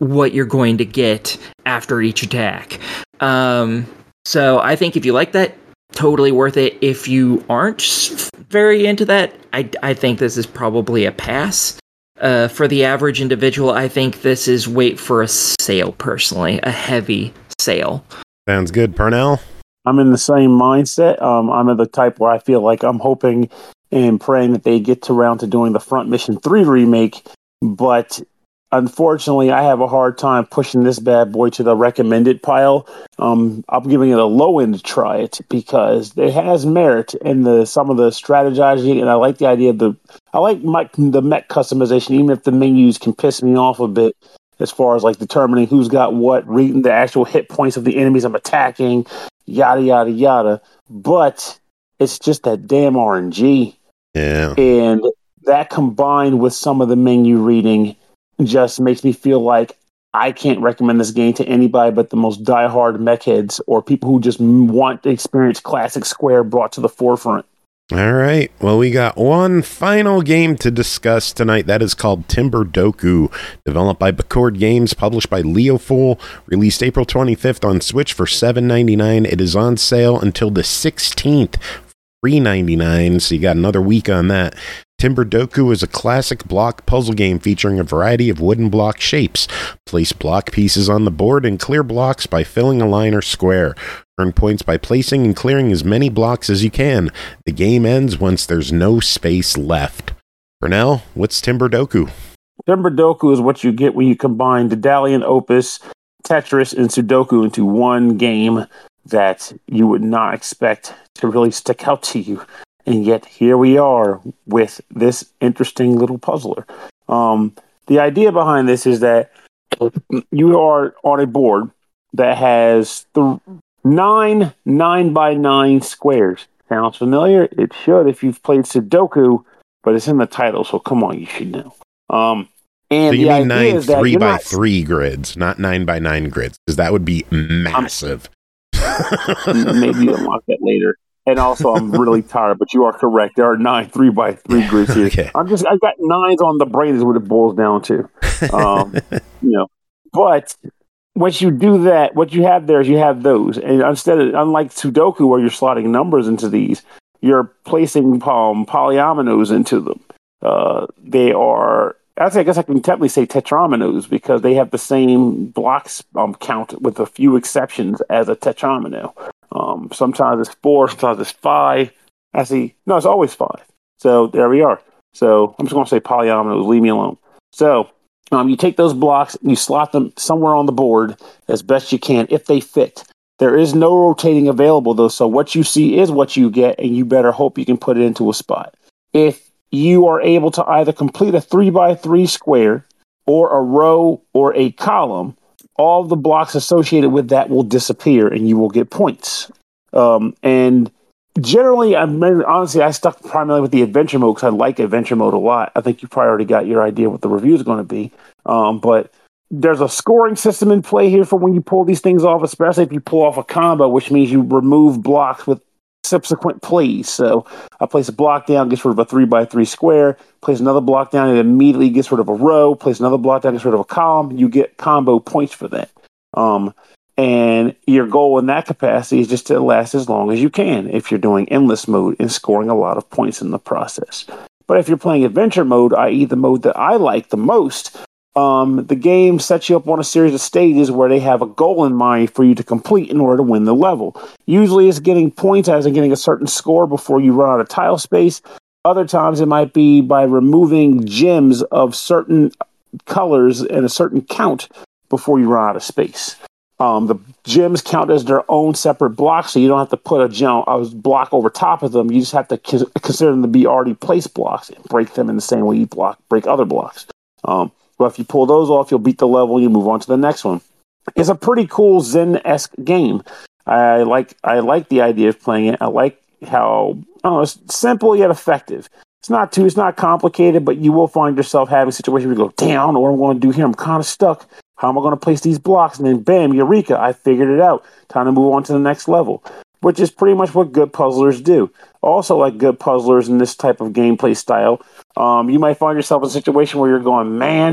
what you're going to get after each attack. Um, so I think if you like that, totally worth it. If you aren't very into that, I, I think this is probably a pass. Uh, for the average individual, I think this is wait for a sale, personally, a heavy sale. Sounds good. Purnell? I'm in the same mindset. Um, I'm of the type where I feel like I'm hoping and praying that they get to around to doing the Front Mission three remake, but unfortunately, I have a hard time pushing this bad boy to the recommended pile. Um, I'm giving it a low end to try it because it has merit in the some of the strategizing, and I like the idea of the I like my, the mech customization, even if the menus can piss me off a bit as far as like determining who's got what, reading the actual hit points of the enemies I'm attacking, yada yada yada. But it's just that damn R N G, yeah, and that combined with some of the menu reading just makes me feel like I can't recommend this game to anybody but the most diehard mech heads or people who just want to experience classic Square brought to the forefront. All right. Well, we got one final game to discuss tonight. That is called Timber Doku, developed by Bacord Games, published by Leofool, released April twenty-fifth on Switch for seven ninety-nine. It is on sale until the sixteenth, three ninety-nine. So you got another week on that. Timber Doku is a classic block puzzle game featuring a variety of wooden block shapes. Place block pieces on the board and clear blocks by filling a line or square. Earn points by placing and clearing as many blocks as you can. The game ends once there's no space left. Purnell, what's Timber Doku? Timber Doku is what you get when you combine Daedalian Opus, Tetris, and Sudoku into one game that you would not expect to really stick out to you. And yet here we are with this interesting little puzzler. Um, the idea behind this is that you are on a board that has th- nine nine by nine squares. Sounds familiar? It should if you've played Sudoku, but it's in the title, so come on, you should know. Um, and so you the mean idea nine is that three by not, three grids, not nine by nine grids, because that would be massive. Maybe unlock that later. And also, I'm really tired, but you are correct. There are nine three by three grids here. Okay. I'm just, I got nines on the brain is what it boils down to. Um, you know, but once you do that, what you have there is you have those, and instead of unlike Sudoku where you're slotting numbers into these, you're placing um, polyominoes into them. Uh, they are, actually, I guess I can technically say tetrominoes because they have the same blocks um, count with a few exceptions as a tetramino. Um, sometimes it's four, sometimes it's five. Actually, no, it's always five. So there we are. So I'm just going to say polyominoes, leave me alone. So um, you take those blocks and you slot them somewhere on the board as best you can if they fit. There is no rotating available though, so what you see is what you get, and you better hope you can put it into a spot. If you are able to either complete a three by three square or a row or a column, all of the blocks associated with that will disappear and you will get points. Um, and generally, I mean, honestly, I stuck primarily with the adventure mode because I like adventure mode a lot. I think you probably already got your idea what the review is going to be. Um, but there's a scoring system in play here for when you pull these things off, especially if you pull off a combo, which means you remove blocks with subsequent plays. So I place a block down, gets rid of a three by three square, place another block down, and immediately gets rid of a row, place another block down, gets rid of a column. You get combo points for that. Um, and your goal in that capacity is just to last as long as you can if you're doing endless mode and scoring a lot of points in the process. But if you're playing adventure mode, that is the mode that I like the most, Um, the game sets you up on a series of stages where they have a goal in mind for you to complete in order to win the level. Usually it's getting points as in getting a certain score before you run out of tile space. Other times it might be by removing gems of certain colors and a certain count before you run out of space. Um, the gems count as their own separate blocks, so you don't have to put a gem, a block over top of them. You just have to c- consider them to be already placed blocks and break them in the same way you block break other blocks. Um, But if you pull those off, you'll beat the level. You move on to the next one. It's a pretty cool Zen-esque game. I like I like the idea of playing it. I like how I don't know, it's simple yet effective. It's not too it's not complicated, but you will find yourself having situations where you go, damn, I don't know what I'm going to do here. I'm kind of stuck. How am I going to place these blocks? And then bam, eureka, I figured it out. Time to move on to the next level, which is pretty much what good puzzlers do. Also, like good puzzlers in this type of gameplay style, um, you might find yourself in a situation where you're going, man,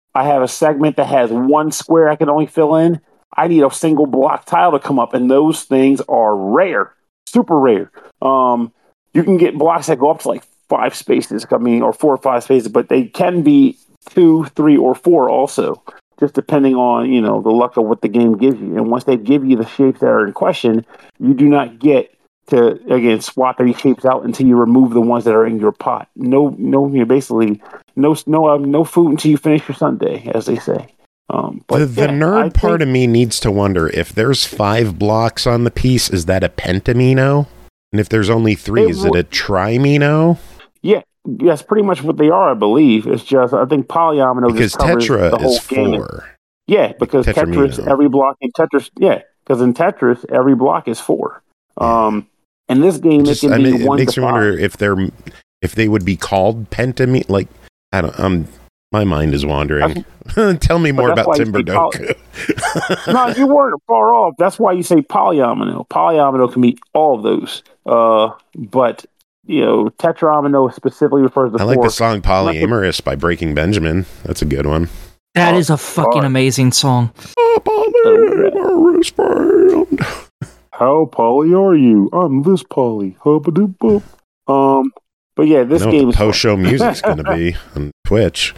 I have a segment that has one square I can only fill in. I need a single block tile to come up, and those things are rare, super rare. Um, you can get blocks that go up to like five spaces, I mean, or four or five spaces, but they can be two, three, or four also, just depending on, you know, the luck of what the game gives you. And once they give you the shapes that are in question, you do not get to, again, swap any shapes out until you remove the ones that are in your pot. No, no, you know, basically, no, no, uh, no food until you finish your sundae, as they say. Um, but the the yeah, nerd I part think, of me needs to wonder if there's five blocks on the piece, is that a pentamino? And if there's only three, It is it w- a trimino? Yeah, that's pretty much what they are, I believe. It's just, I think polyomino Because just covers the tetra whole is game. four. Yeah, because Tetramino. Tetris, every block in Tetris, yeah, because in Tetris, every block is four. Um, in this game, Just, it can I be mean, it one makes to me wonder five. if they're if they would be called pentamino. Like, I don't. Um, my mind is wandering. Tell me more that's about why you Tim say poly- Burdoku. No, you weren't far off. That's why you say polyomino. Polyomino can be all of those. Uh, but, you know, tetraomino specifically refers to I like four. the song "Polyamorous" by Breaking Benjamin. That's a good one. That Oh, is a fucking God. amazing song. Polyamorous band. How poly are you? I'm this poly. Hubba-doo-boop. Um, but yeah, this I know game what is the post-show music's going to be on Twitch.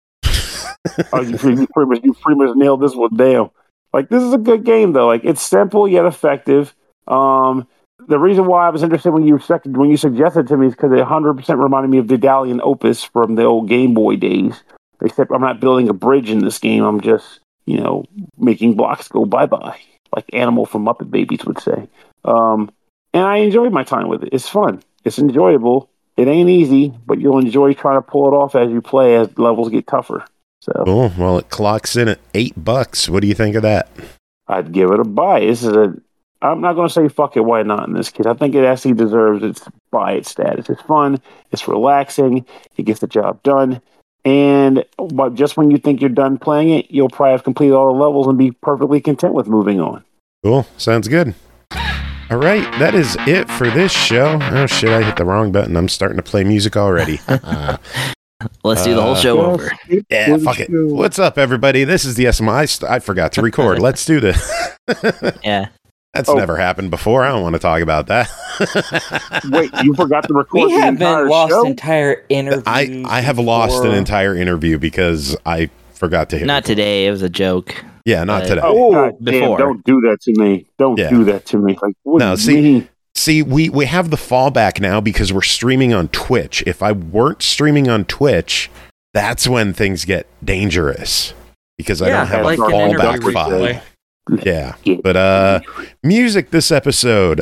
Oh, you, pretty- you pretty much you pretty much nailed this one down. Like, this is a good game though. Like, it's simple yet effective. Um, the reason why I was interested when you sec- when you suggested it to me is because it one hundred percent reminded me of Daedalian Opus from the old Game Boy days. Except I'm not building a bridge in this game. I'm just, you know, making blocks go bye bye, like Animal from Muppet Babies would say. Um, and I enjoyed my time with it. It's fun. It's enjoyable. It ain't easy, but you'll enjoy trying to pull it off as you play as levels get tougher. So Cool. Well, it clocks in at eight bucks. What do you think of that? I'd give it a buy. This is a. I'm not going to say fuck it. Why not in this case? I think it actually deserves its buy it status. It's fun. It's relaxing. It gets the job done. And but just when you think you're done playing it, you'll probably have completed all the levels and be perfectly content with moving on. Cool. Sounds good. All right. That is it for this show. Oh, shit. I hit the wrong button. I'm starting to play music already. Let's do the whole Uh, show over. Yeah, fuck it. What's up, everybody? This is the S M I. St- I forgot to record. Let's do this. Yeah. That's Oh. never happened before. I don't want to talk about that. Wait, you forgot to record We the haven't entire lost show? entire interviews. I, I have lost an entire interview because I forgot to hit Not record. today. It was a joke. Yeah, not Uh, today. Oh, God damn, Before. don't do that to me. Don't Yeah. do that to me. Like, what No, do see- you mean? See, we, we have the fallback now because we're streaming on Twitch. If I weren't streaming on Twitch, that's when things get dangerous because I Yeah, don't have like a an fallback interview file. replay. Yeah. But uh music this episode.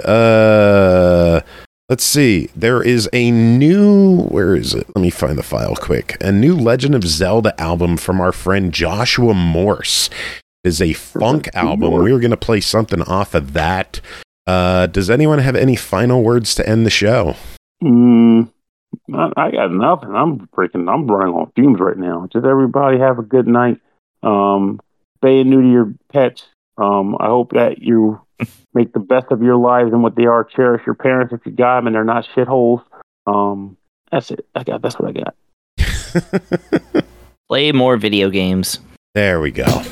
Uh let's see. There is a new where is it? Let me find the file quick. A new Legend of Zelda album from our friend Joshua Morse. It is a funk album. We were going to play something off of that. Uh does anyone have any final words to end the show? Mm, I, I got nothing. I'm freaking. I'm running on fumes right now. Just everybody have a good night. Um, stay new to your pets. Um, I hope that you make the best of your lives and what they are. Cherish your parents if you got them and they're not shitholes. Um, that's it. I got. That's what I got. Play more video games. There we go.